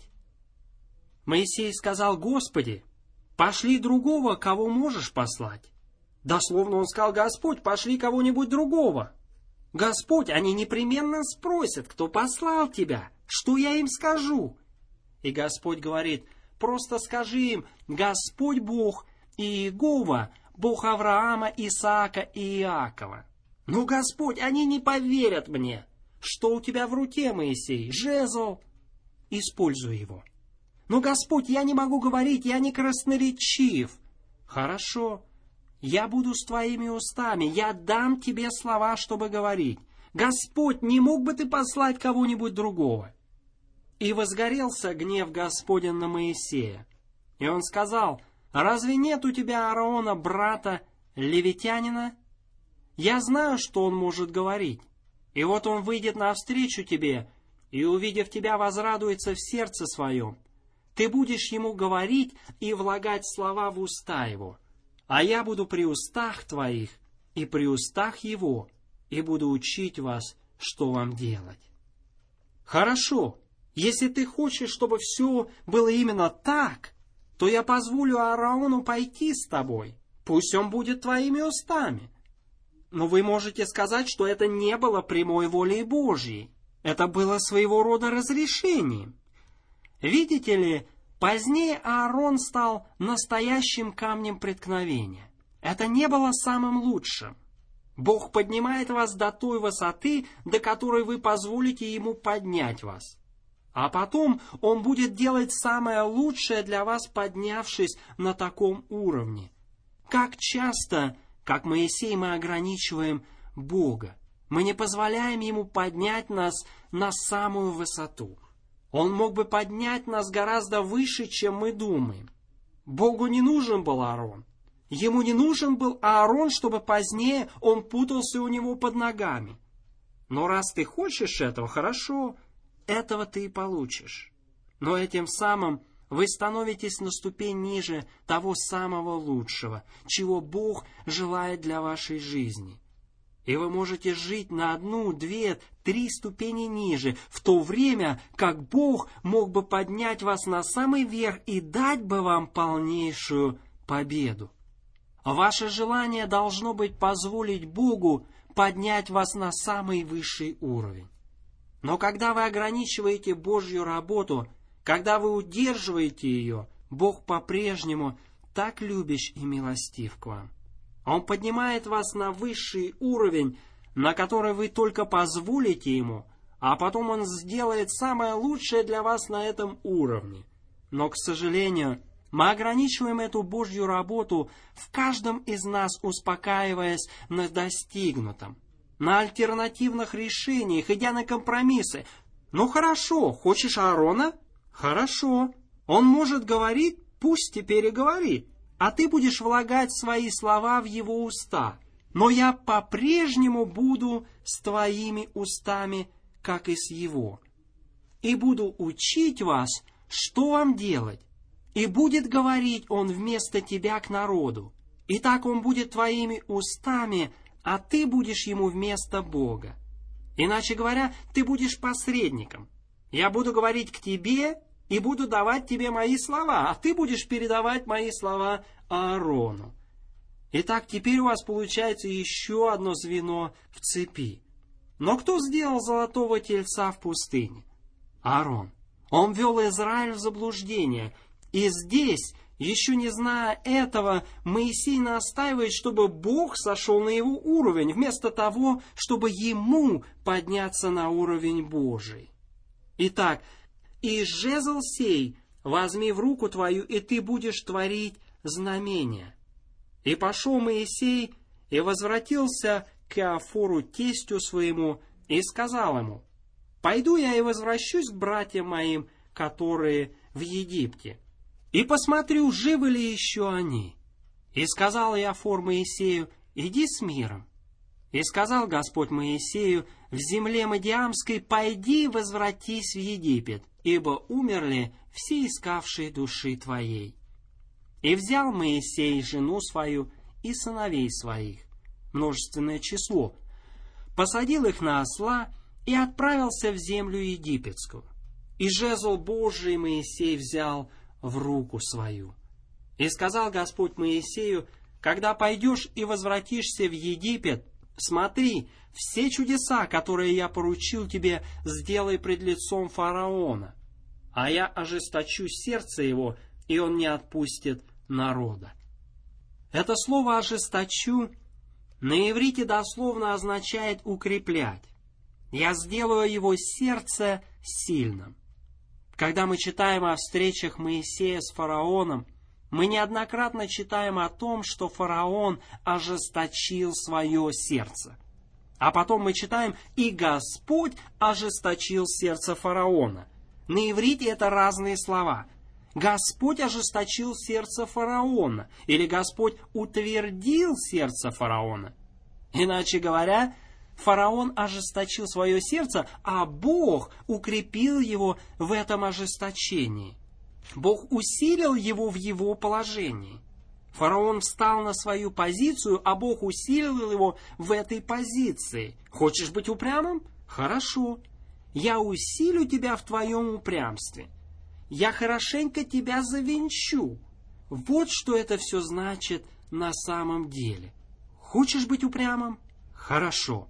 Моисей сказал: «Господи, пошли другого, кого можешь послать». Дословно он сказал: «Господь, пошли кого-нибудь другого». «Господь, они непременно спросят, кто послал тебя, что я им скажу?» И Господь говорит: «Просто скажи им: Господь Бог Иегова, Бог Авраама, Исаака и Иакова». «Ну, Господь, они не поверят мне». «Что у тебя в руке, Моисей? Жезл?» «Используй его». «Но, Господь, я не могу говорить, я не красноречив». «Хорошо, я буду с твоими устами, я дам тебе слова, чтобы говорить. Господь, не мог бы ты послать кого-нибудь другого?» И возгорелся гнев Господень на Моисея. И он сказал: «Разве нет у тебя Аарона, брата левитянина? Я знаю, что он может говорить. И вот он выйдет навстречу тебе, и, увидев тебя, возрадуется в сердце своем. Ты будешь ему говорить и влагать слова в уста его. А я буду при устах твоих и при устах его, и буду учить вас, что вам делать». Хорошо, если ты хочешь, чтобы все было именно так, то я позволю Аарону пойти с тобой. Пусть он будет твоими устами. Но вы можете сказать, что это не было прямой волей Божьей. Это было своего рода разрешением. Видите ли, позднее Аарон стал настоящим камнем преткновения. Это не было самым лучшим. Бог поднимает вас до той высоты, до которой вы позволите Ему поднять вас. А потом Он будет делать самое лучшее для вас, поднявшись на таком уровне. Как часто, как Моисей, мы ограничиваем Бога. Мы не позволяем Ему поднять нас на самую высоту. Он мог бы поднять нас гораздо выше, чем мы думаем. Богу не нужен был Аарон. Ему не нужен был Аарон, чтобы позднее он путался у него под ногами. Но раз ты хочешь этого, хорошо, этого ты и получишь. Но этим самым вы становитесь на ступень ниже того самого лучшего, чего Бог желает для вашей жизни. И вы можете жить на одну, две, три ступени ниже, в то время, как Бог мог бы поднять вас на самый верх и дать бы вам полнейшую победу. Ваше желание должно быть позволить Богу поднять вас на самый высший уровень. Но когда вы ограничиваете Божью работу, когда вы удерживаете ее, Бог по-прежнему так любящ и милостив к вам. Он поднимает вас на высший уровень, на который вы только позволите Ему, а потом Он сделает самое лучшее для вас на этом уровне. Но, к сожалению, мы ограничиваем эту Божью работу в каждом из нас, успокаиваясь на достигнутом, на альтернативных решениях, идя на компромиссы. Ну хорошо, хочешь Аарона? Хорошо. Он может говорить, пусть теперь и говорит, а ты будешь влагать свои слова в его уста. Но я по-прежнему буду с твоими устами, как и с его. И буду учить вас, что вам делать. И будет говорить он вместо тебя к народу. И так он будет твоими устами, а ты будешь ему вместо Бога. Иначе говоря, ты будешь посредником. Я буду говорить к тебе и буду давать тебе мои слова, а ты будешь передавать мои слова Аарону. Итак, теперь у вас получается еще одно звено в цепи. Но кто сделал золотого тельца в пустыне? Аарон. Он ввел Израиль в заблуждение. И здесь, еще не зная этого, Моисей настаивает, чтобы Бог сошел на его уровень, вместо того, чтобы ему подняться на уровень Божий. Итак, «И жезл сей возьми в руку твою, и ты будешь творить знамения». И пошел Моисей, и возвратился к Иофору тестю своему, и сказал ему: «Пойду я и возвращусь к братьям моим, которые в Египте, и посмотрю, живы ли еще они». И сказал Иофор Моисею: «Иди с миром». И сказал Господь Моисею: «В земле Мадиамской пойди и возвратись в Египет, ибо умерли все искавшие души твоей». И взял Моисей жену свою и сыновей своих, множественное число, посадил их на осла и отправился в землю египетскую. И жезл Божий Моисей взял в руку свою. И сказал Господь Моисею: «Когда пойдешь и возвратишься в Египет, смотри, все чудеса, которые я поручил тебе, сделай пред лицом фараона, а я ожесточу сердце его, и он не отпустит народа». Это слово «ожесточу» на иврите дословно означает «укреплять». Я сделаю его сердце сильным. Когда мы читаем о встречах Моисея с фараоном, мы неоднократно читаем о том, что фараон ожесточил свое сердце. А потом мы читаем: «И Господь ожесточил сердце фараона». На иврите это разные слова. Господь ожесточил сердце фараона, или Господь утвердил сердце фараона. Иначе говоря, фараон ожесточил свое сердце, а Бог укрепил его в этом ожесточении. Бог усилил его в его положении. Фараон встал на свою позицию, а Бог усилил его в этой позиции. Хочешь быть упрямым? Хорошо. Я усилю тебя в твоем упрямстве. Я хорошенько тебя завенчу. Вот что это все значит на самом деле. Хочешь быть упрямым? Хорошо.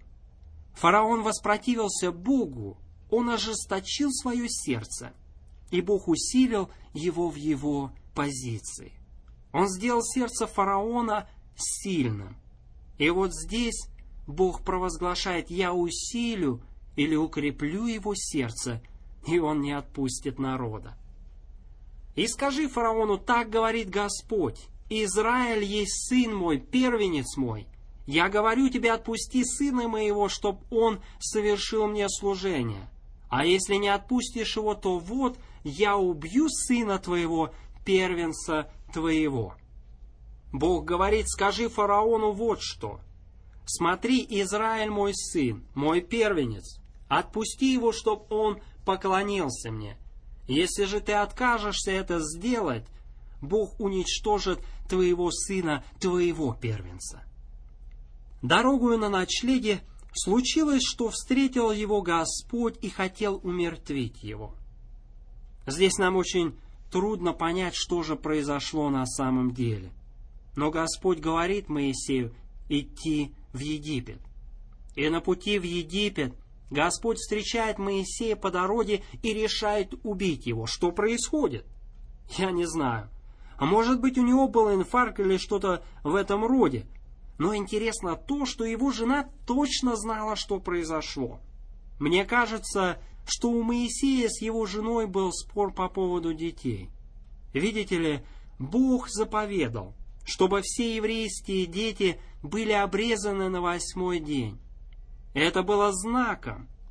Фараон воспротивился Богу, он ожесточил свое сердце, и Бог усилил его в его позиции. Он сделал сердце фараона сильным. И вот здесь Бог провозглашает: «Я усилю или укреплю его сердце, и он не отпустит народа». «И скажи фараону: так говорит Господь: Израиль есть сын мой, первенец мой. Я говорю тебе: отпусти сына моего, чтоб он совершил мне служение. А если не отпустишь его, то вот я убью сына твоего, первенца твоего». Бог говорит: скажи фараону вот что: «Смотри, Израиль мой сын, мой первенец, отпусти его, чтоб он поклонился мне. Если же ты откажешься это сделать, Бог уничтожит твоего сына, твоего первенца». Дорогою на ночлеге случилось, что встретил его Господь и хотел умертвить его. Здесь нам очень трудно понять, что же произошло на самом деле. Но Господь говорит Моисею идти в Египет. И на пути в Египет Господь встречает Моисея по дороге и решает убить его. Что происходит? Я не знаю. А может быть, у него был инфаркт или что-то в этом роде. Но интересно то, что его жена точно знала, что произошло. Мне кажется, что у Моисея с его женой был спор по поводу детей. Видите ли, Бог заповедал, чтобы все еврейские дети были обрезаны на восьмой день. Это было знаком,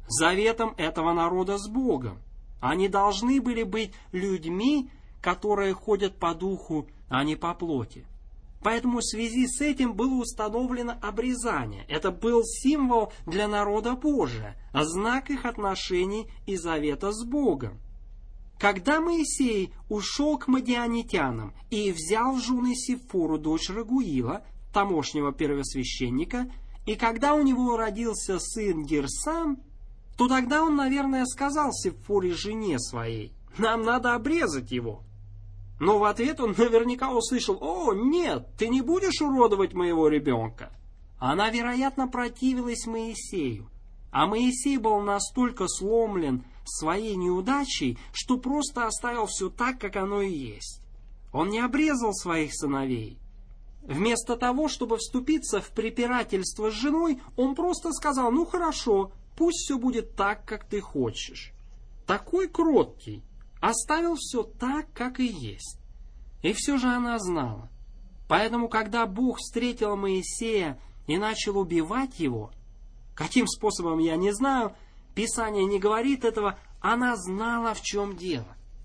заветом этого народа с Богом. Они должны были быть людьми, которые ходят по духу, а не по плоти. Поэтому в связи с этим было установлено обрезание. Это был символ для народа Божия, знак их отношений и завета с Богом. Когда Моисей ушел к мадианитянам и взял в жены Сифору, дочь Рагуила, тамошнего первосвященника, и когда у него родился сын Герсам, то тогда он, наверное, сказал Сифоре, жене своей: «Нам надо обрезать его». Но в ответ он наверняка услышал: «О, нет, ты не будешь уродовать моего ребенка». Она, вероятно, противилась Моисею, а Моисей был настолько сломлен своей неудачей, что просто оставил все так, как оно и есть. Он не обрезал своих сыновей. Вместо того, чтобы вступиться в препирательство с женой, он просто сказал: «Ну хорошо, пусть все будет так, как ты хочешь». Такой кроткий. Оставил все так, как и есть. И все же она знала. Поэтому, когда Бог встретил Моисея и начал убивать его, каким способом, я не знаю, Писание не говорит этого, она знала, в чем дело.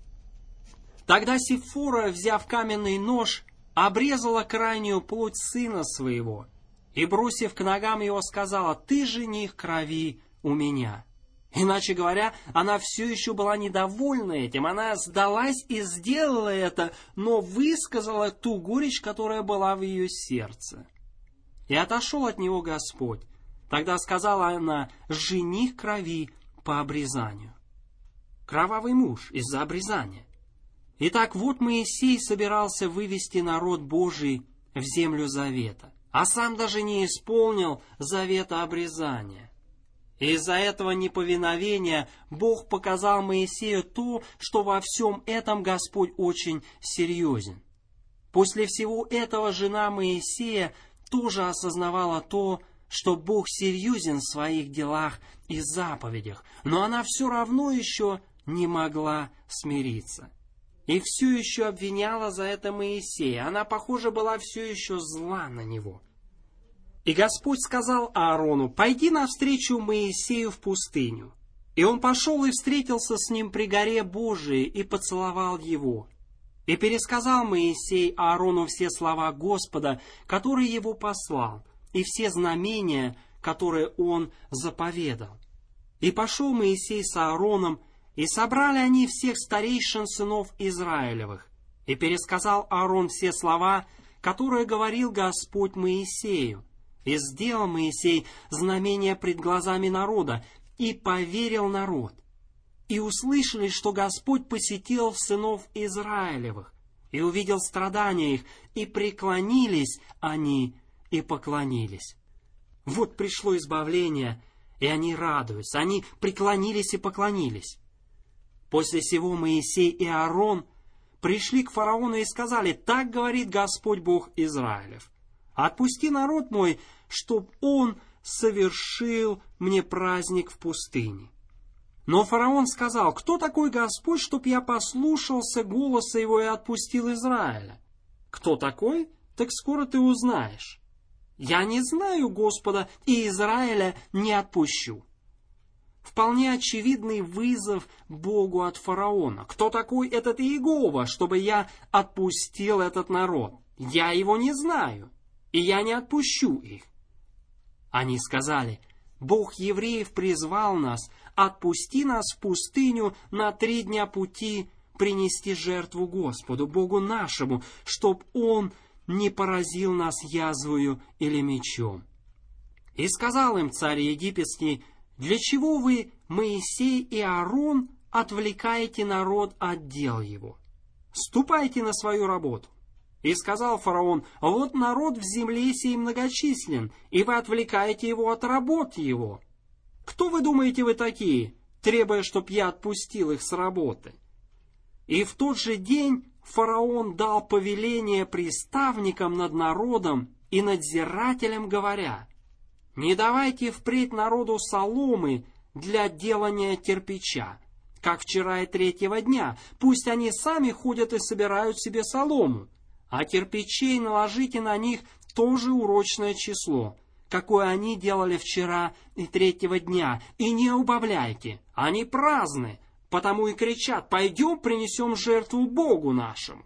Тогда Сифора, взяв каменный нож, обрезала крайнюю плоть сына своего и, бросив к ногам его, сказала: «Ты жених крови у меня». Иначе говоря, она все еще была недовольна этим, она сдалась и сделала это, но высказала ту горечь, которая была в ее сердце. И отошел от него Господь. Тогда сказала она: «Жених крови по обрезанию». Кровавый муж из-за обрезания. Итак, вот Моисей собирался вывести народ Божий в землю завета, а сам даже не исполнил завета обрезания. Из-за этого неповиновения Бог показал Моисею то, что во всем этом Господь очень серьезен. После всего этого жена Моисея тоже осознавала то, что Бог серьезен в своих делах и заповедях, но она все равно еще не могла смириться. И все еще обвиняла за это Моисея. Она, похоже, была все еще зла на него. И Господь сказал Аарону: «Пойди навстречу Моисею в пустыню». И он пошел и встретился с ним при горе Божией и поцеловал его. И пересказал Моисей Аарону все слова Господа, который его послал, и все знамения, которые он заповедал. И пошел Моисей с Аароном, и собрали они всех старейшин сынов Израилевых. И пересказал Аарон все слова, которые говорил Господь Моисею. И сделал Моисей знамения пред глазами народа, и поверил народ. И услышали, что Господь посетил сынов Израилевых, и увидел страдания их, и преклонились они, и поклонились. Вот пришло избавление, и они радуются, они преклонились и поклонились. После сего Моисей и Аарон пришли к фараону и сказали: «Так говорит Господь Бог Израилев: отпусти народ мой, чтоб он совершил мне праздник в пустыне». Но фараон сказал: «Кто такой Господь, чтоб я послушался голоса его и отпустил Израиля? Кто такой? Так скоро ты узнаешь. Я не знаю Господа, и Израиля не отпущу». Вполне очевидный вызов Богу от фараона. Кто такой этот Иегова, чтобы я отпустил этот народ? Я его не знаю, и я не отпущу их. Они сказали: Бог евреев призвал нас, отпусти нас в пустыню на три дня пути принести жертву Господу, Богу нашему, чтоб Он не поразил нас язвою или мечом. И сказал им царь египетский: для чего вы, Моисей и Аарон, отвлекаете народ от дел его? Ступайте на свою работу. И сказал фараон: вот народ в земле сей многочислен, и вы отвлекаете его от работ его. Кто вы думаете вы такие, требуя, чтоб я отпустил их с работы? И в тот же день фараон дал повеление приставникам над народом и надзирателям, говоря: не давайте впредь народу соломы для делания кирпича, как вчера и третьего дня. Пусть они сами ходят и собирают себе солому, а кирпичей наложите на них тоже урочное число, какое они делали вчера и третьего дня, и не убавляйте. Они праздны, потому и кричат: пойдем принесем жертву Богу нашему.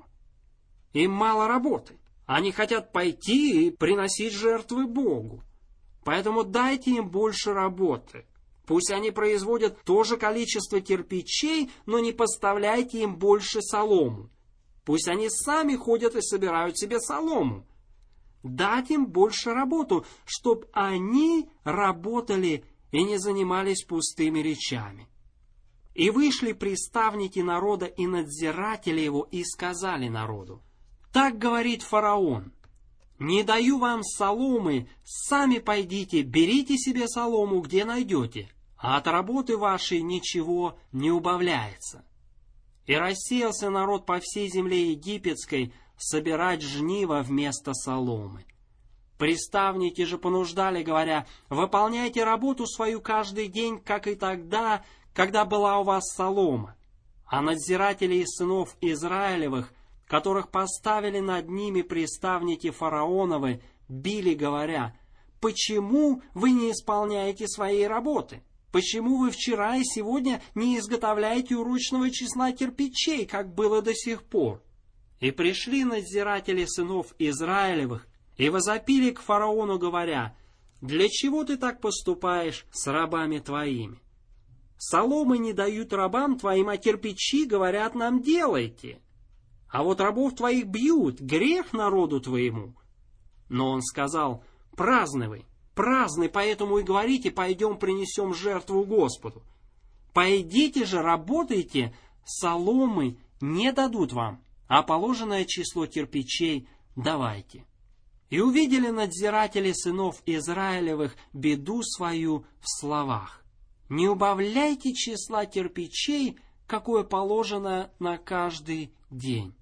Им мало работы. Они хотят пойти и приносить жертвы Богу. Поэтому дайте им больше работы. Пусть они производят то же количество кирпичей, но не поставляйте им больше солому. Пусть они сами ходят и собирают себе солому. Дать им больше работу, чтоб они работали и не занимались пустыми речами. И вышли приставники народа и надзиратели его, и сказали народу: так говорит фараон: не даю вам соломы, сами пойдите, берите себе солому, где найдете, а от работы вашей ничего не убавляется. И рассеялся народ по всей земле египетской собирать жниво вместо соломы. Приставники же понуждали, говоря: выполняйте работу свою каждый день, как и тогда, когда была у вас солома. А надзиратели из сынов Израилевых, которых поставили над ними приставники фараоновы, били, говоря: почему вы не исполняете своей работы? Почему вы вчера и сегодня не изготовляете урочного числа кирпичей, как было до сих пор? И пришли надзиратели сынов Израилевых и возопили к фараону, говоря: для чего ты так поступаешь с рабами твоими? Соломы не дают рабам твоим, а кирпичи, говорят, нам делайте. А вот рабов твоих бьют, грех народу твоему. Но он сказал: праздны вы, праздны, поэтому и говорите: пойдем принесем жертву Господу. Пойдите же, работайте, соломы не дадут вам, а положенное число кирпичей давайте. И увидели надзиратели сынов Израилевых беду свою в словах: не убавляйте числа кирпичей, какое положено на каждый день.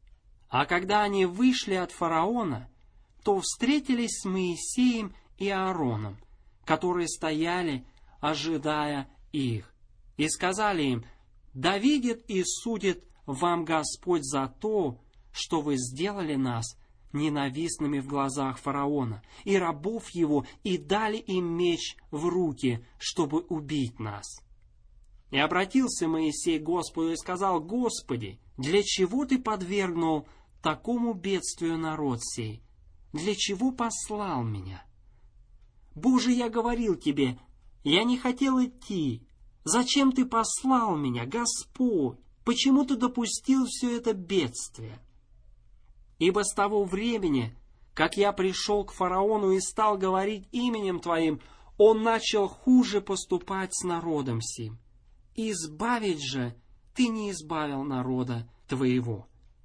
А когда они вышли от фараона, то встретились с Моисеем и Аароном, которые стояли, ожидая их, и сказали им: да видит и судит вам Господь за то, что вы сделали нас ненавистными в глазах фараона и рабов его, и дали им меч в руки, чтобы убить нас. И обратился Моисей к Господу и сказал: Господи, для чего ты подвергнул такому бедствию народ сей? Для чего послал меня? Боже, я говорил тебе, я не хотел идти. Зачем ты послал меня, Господь? Почему ты допустил все это бедствие? Ибо с того времени, как я пришел к фараону и стал говорить именем твоим, он начал хуже поступать с народом сим. Избавить же ты не избавил народа твоего.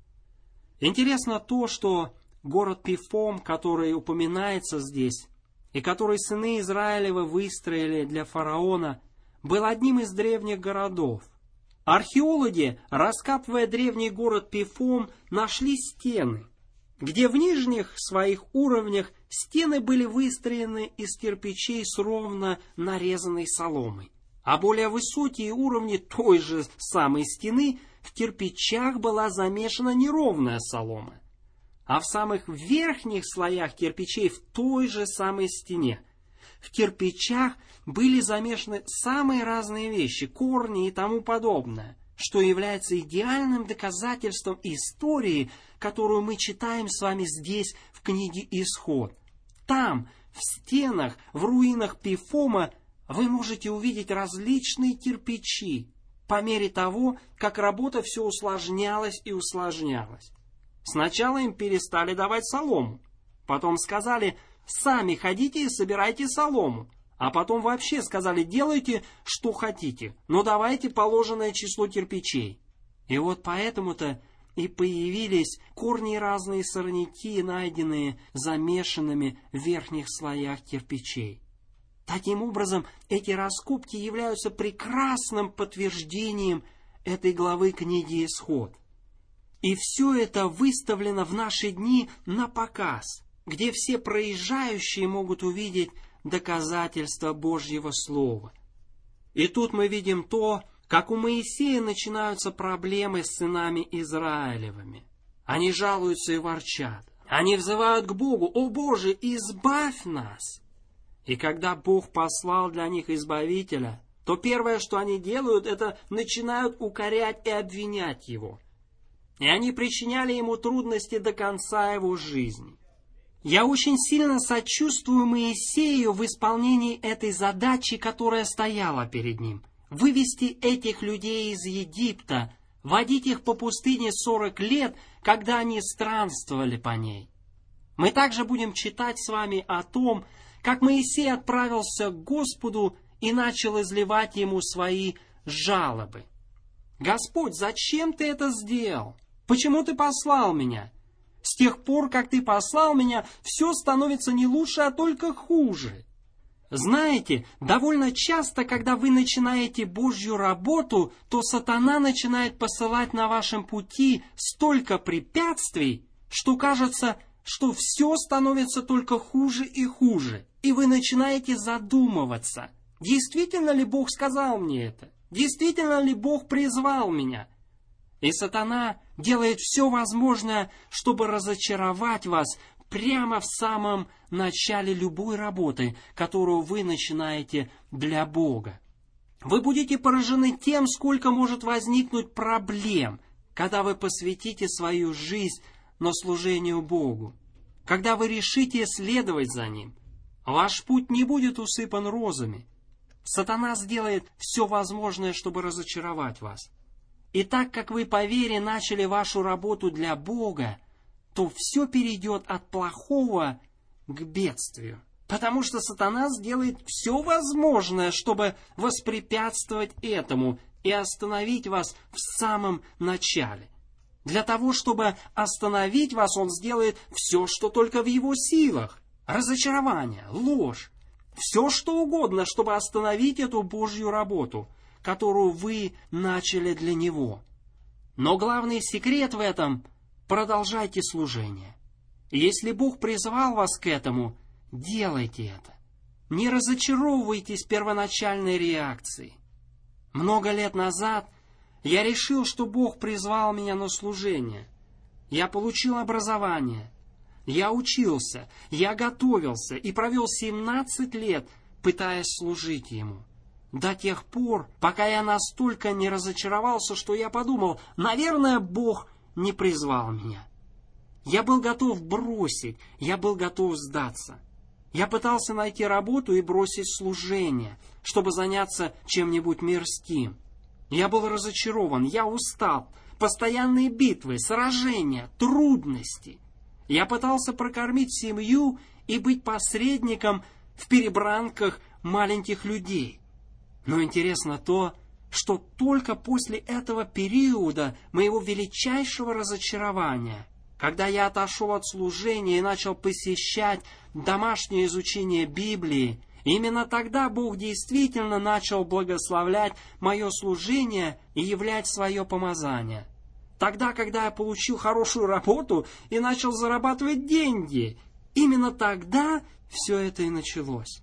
Интересно то, что город Пифом, который упоминается здесь, и который сыны Израилевы выстроили для фараона, был одним из древних городов. Археологи, раскапывая древний город Пифом, нашли стены, где в нижних своих уровнях стены были выстроены из кирпичей с ровно нарезанной соломой, а более высокие уровни той же самой стены в кирпичах была замешана неровная солома, а в самых верхних слоях кирпичей в той же самой стене в кирпичах были замешаны самые разные вещи, корни и тому подобное, что является идеальным доказательством истории, которую мы читаем с вами здесь в книге «Исход». Там, в стенах, в руинах Пифома, вы можете увидеть различные кирпичи по мере того, как работа все усложнялась и усложнялась. Сначала им перестали давать солому, потом сказали: сами ходите и собирайте солому, а потом вообще сказали: делайте, что хотите, но давайте положенное число кирпичей. И вот поэтому-то и появились корни разные сорняки, найденные замешанными в верхних слоях кирпичей. Таким образом, эти раскопки являются прекрасным подтверждением этой главы книги «Исход». И все это выставлено в наши дни на показ, где все проезжающие могут увидеть доказательства Божьего Слова. И тут мы видим то, как у Моисея начинаются проблемы с сынами Израилевыми. Они жалуются и ворчат. Они взывают к Богу: «О Боже, избавь нас!» И когда Бог послал для них Избавителя, то первое, что они делают, это начинают укорять и обвинять Его. И они причиняли Ему трудности до конца Его жизни. Я очень сильно сочувствую Моисею в исполнении этой задачи, которая стояла перед ним. Вывести этих людей из Египта, водить их по пустыне сорок лет, когда они странствовали по ней. Мы также будем читать с вами о том, как Моисей отправился к Господу и начал изливать Ему свои жалобы. «Господь, зачем Ты это сделал? Почему Ты послал меня? С тех пор, как Ты послал меня, все становится не лучше, а только хуже». Знаете, довольно часто, когда вы начинаете Божью работу, то сатана начинает посылать на вашем пути столько препятствий, что кажется, что все становится только хуже и хуже. И вы начинаете задумываться, действительно ли Бог сказал мне это? Действительно ли Бог призвал меня? И сатана делает все возможное, чтобы разочаровать вас прямо в самом начале любой работы, которую вы начинаете для Бога. Вы будете поражены тем, сколько может возникнуть проблем, когда вы посвятите свою жизнь на служению Богу. Когда вы решите следовать за Ним, ваш путь не будет усыпан розами. Сатана сделает все возможное, чтобы разочаровать вас. И так как вы по вере начали вашу работу для Бога, то все перейдет от плохого к бедствию. Потому что сатана сделает все возможное, чтобы воспрепятствовать этому и остановить вас в самом начале. Для того, чтобы остановить вас, он сделает все, что только в его силах. Разочарование, ложь, все что угодно, чтобы остановить эту Божью работу, которую вы начали для Него. Но главный секрет в этом – продолжайте служение. Если Бог призвал вас к этому, делайте это. Не разочаровывайтесь первоначальной реакцией. Много лет назад я решил, что Бог призвал меня на служение. Я получил образование. Я учился, я готовился и провел семнадцать лет, пытаясь служить Ему. До тех пор, пока я настолько не разочаровался, что я подумал, наверное, Бог не призвал меня. Я был готов бросить, я был готов сдаться. Я пытался найти работу и бросить служение, чтобы заняться чем-нибудь мирским. Я был разочарован, я устал. Постоянные битвы, сражения, трудности. Я пытался прокормить семью и быть посредником в перебранках маленьких людей. Но интересно то, что только после этого периода моего величайшего разочарования, когда я отошел от служения и начал посещать домашнее изучение Библии, именно тогда Бог действительно начал благословлять мое служение и являть свое помазание. Тогда, когда я получил хорошую работу и начал зарабатывать деньги, именно тогда все это и началось.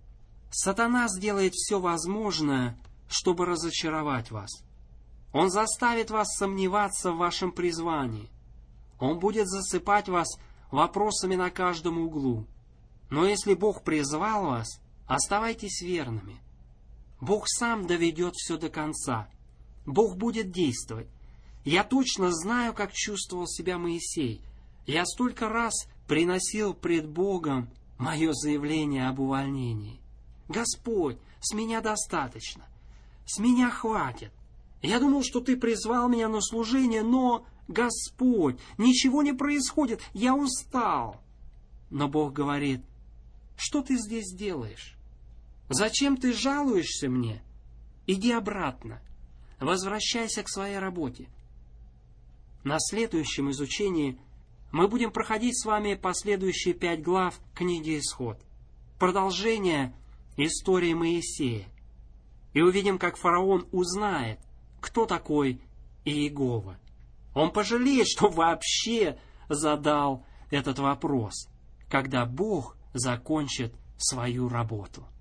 Сатана сделает все возможное, чтобы разочаровать вас. Он заставит вас сомневаться в вашем призвании. Он будет засыпать вас вопросами на каждом углу. Но если Бог призвал вас, оставайтесь верными. Бог сам доведет все до конца. Бог будет действовать. Я точно знаю, как чувствовал себя Моисей. Я столько раз приносил пред Богом мое заявление об увольнении. «Господь, с меня достаточно. С меня хватит. Я думал, что Ты призвал меня на служение, но, Господь, ничего не происходит. Я устал». Но Бог говорит: «Что ты здесь делаешь? Зачем ты жалуешься мне? Иди обратно. Возвращайся к своей работе». На следующем изучении мы будем проходить с вами последующие пять глав книги «Исход». Продолжение истории Моисея. И увидим, как фараон узнает, кто такой Иегова. Он пожалеет, что вообще задал этот вопрос, когда Бог закончит свою работу.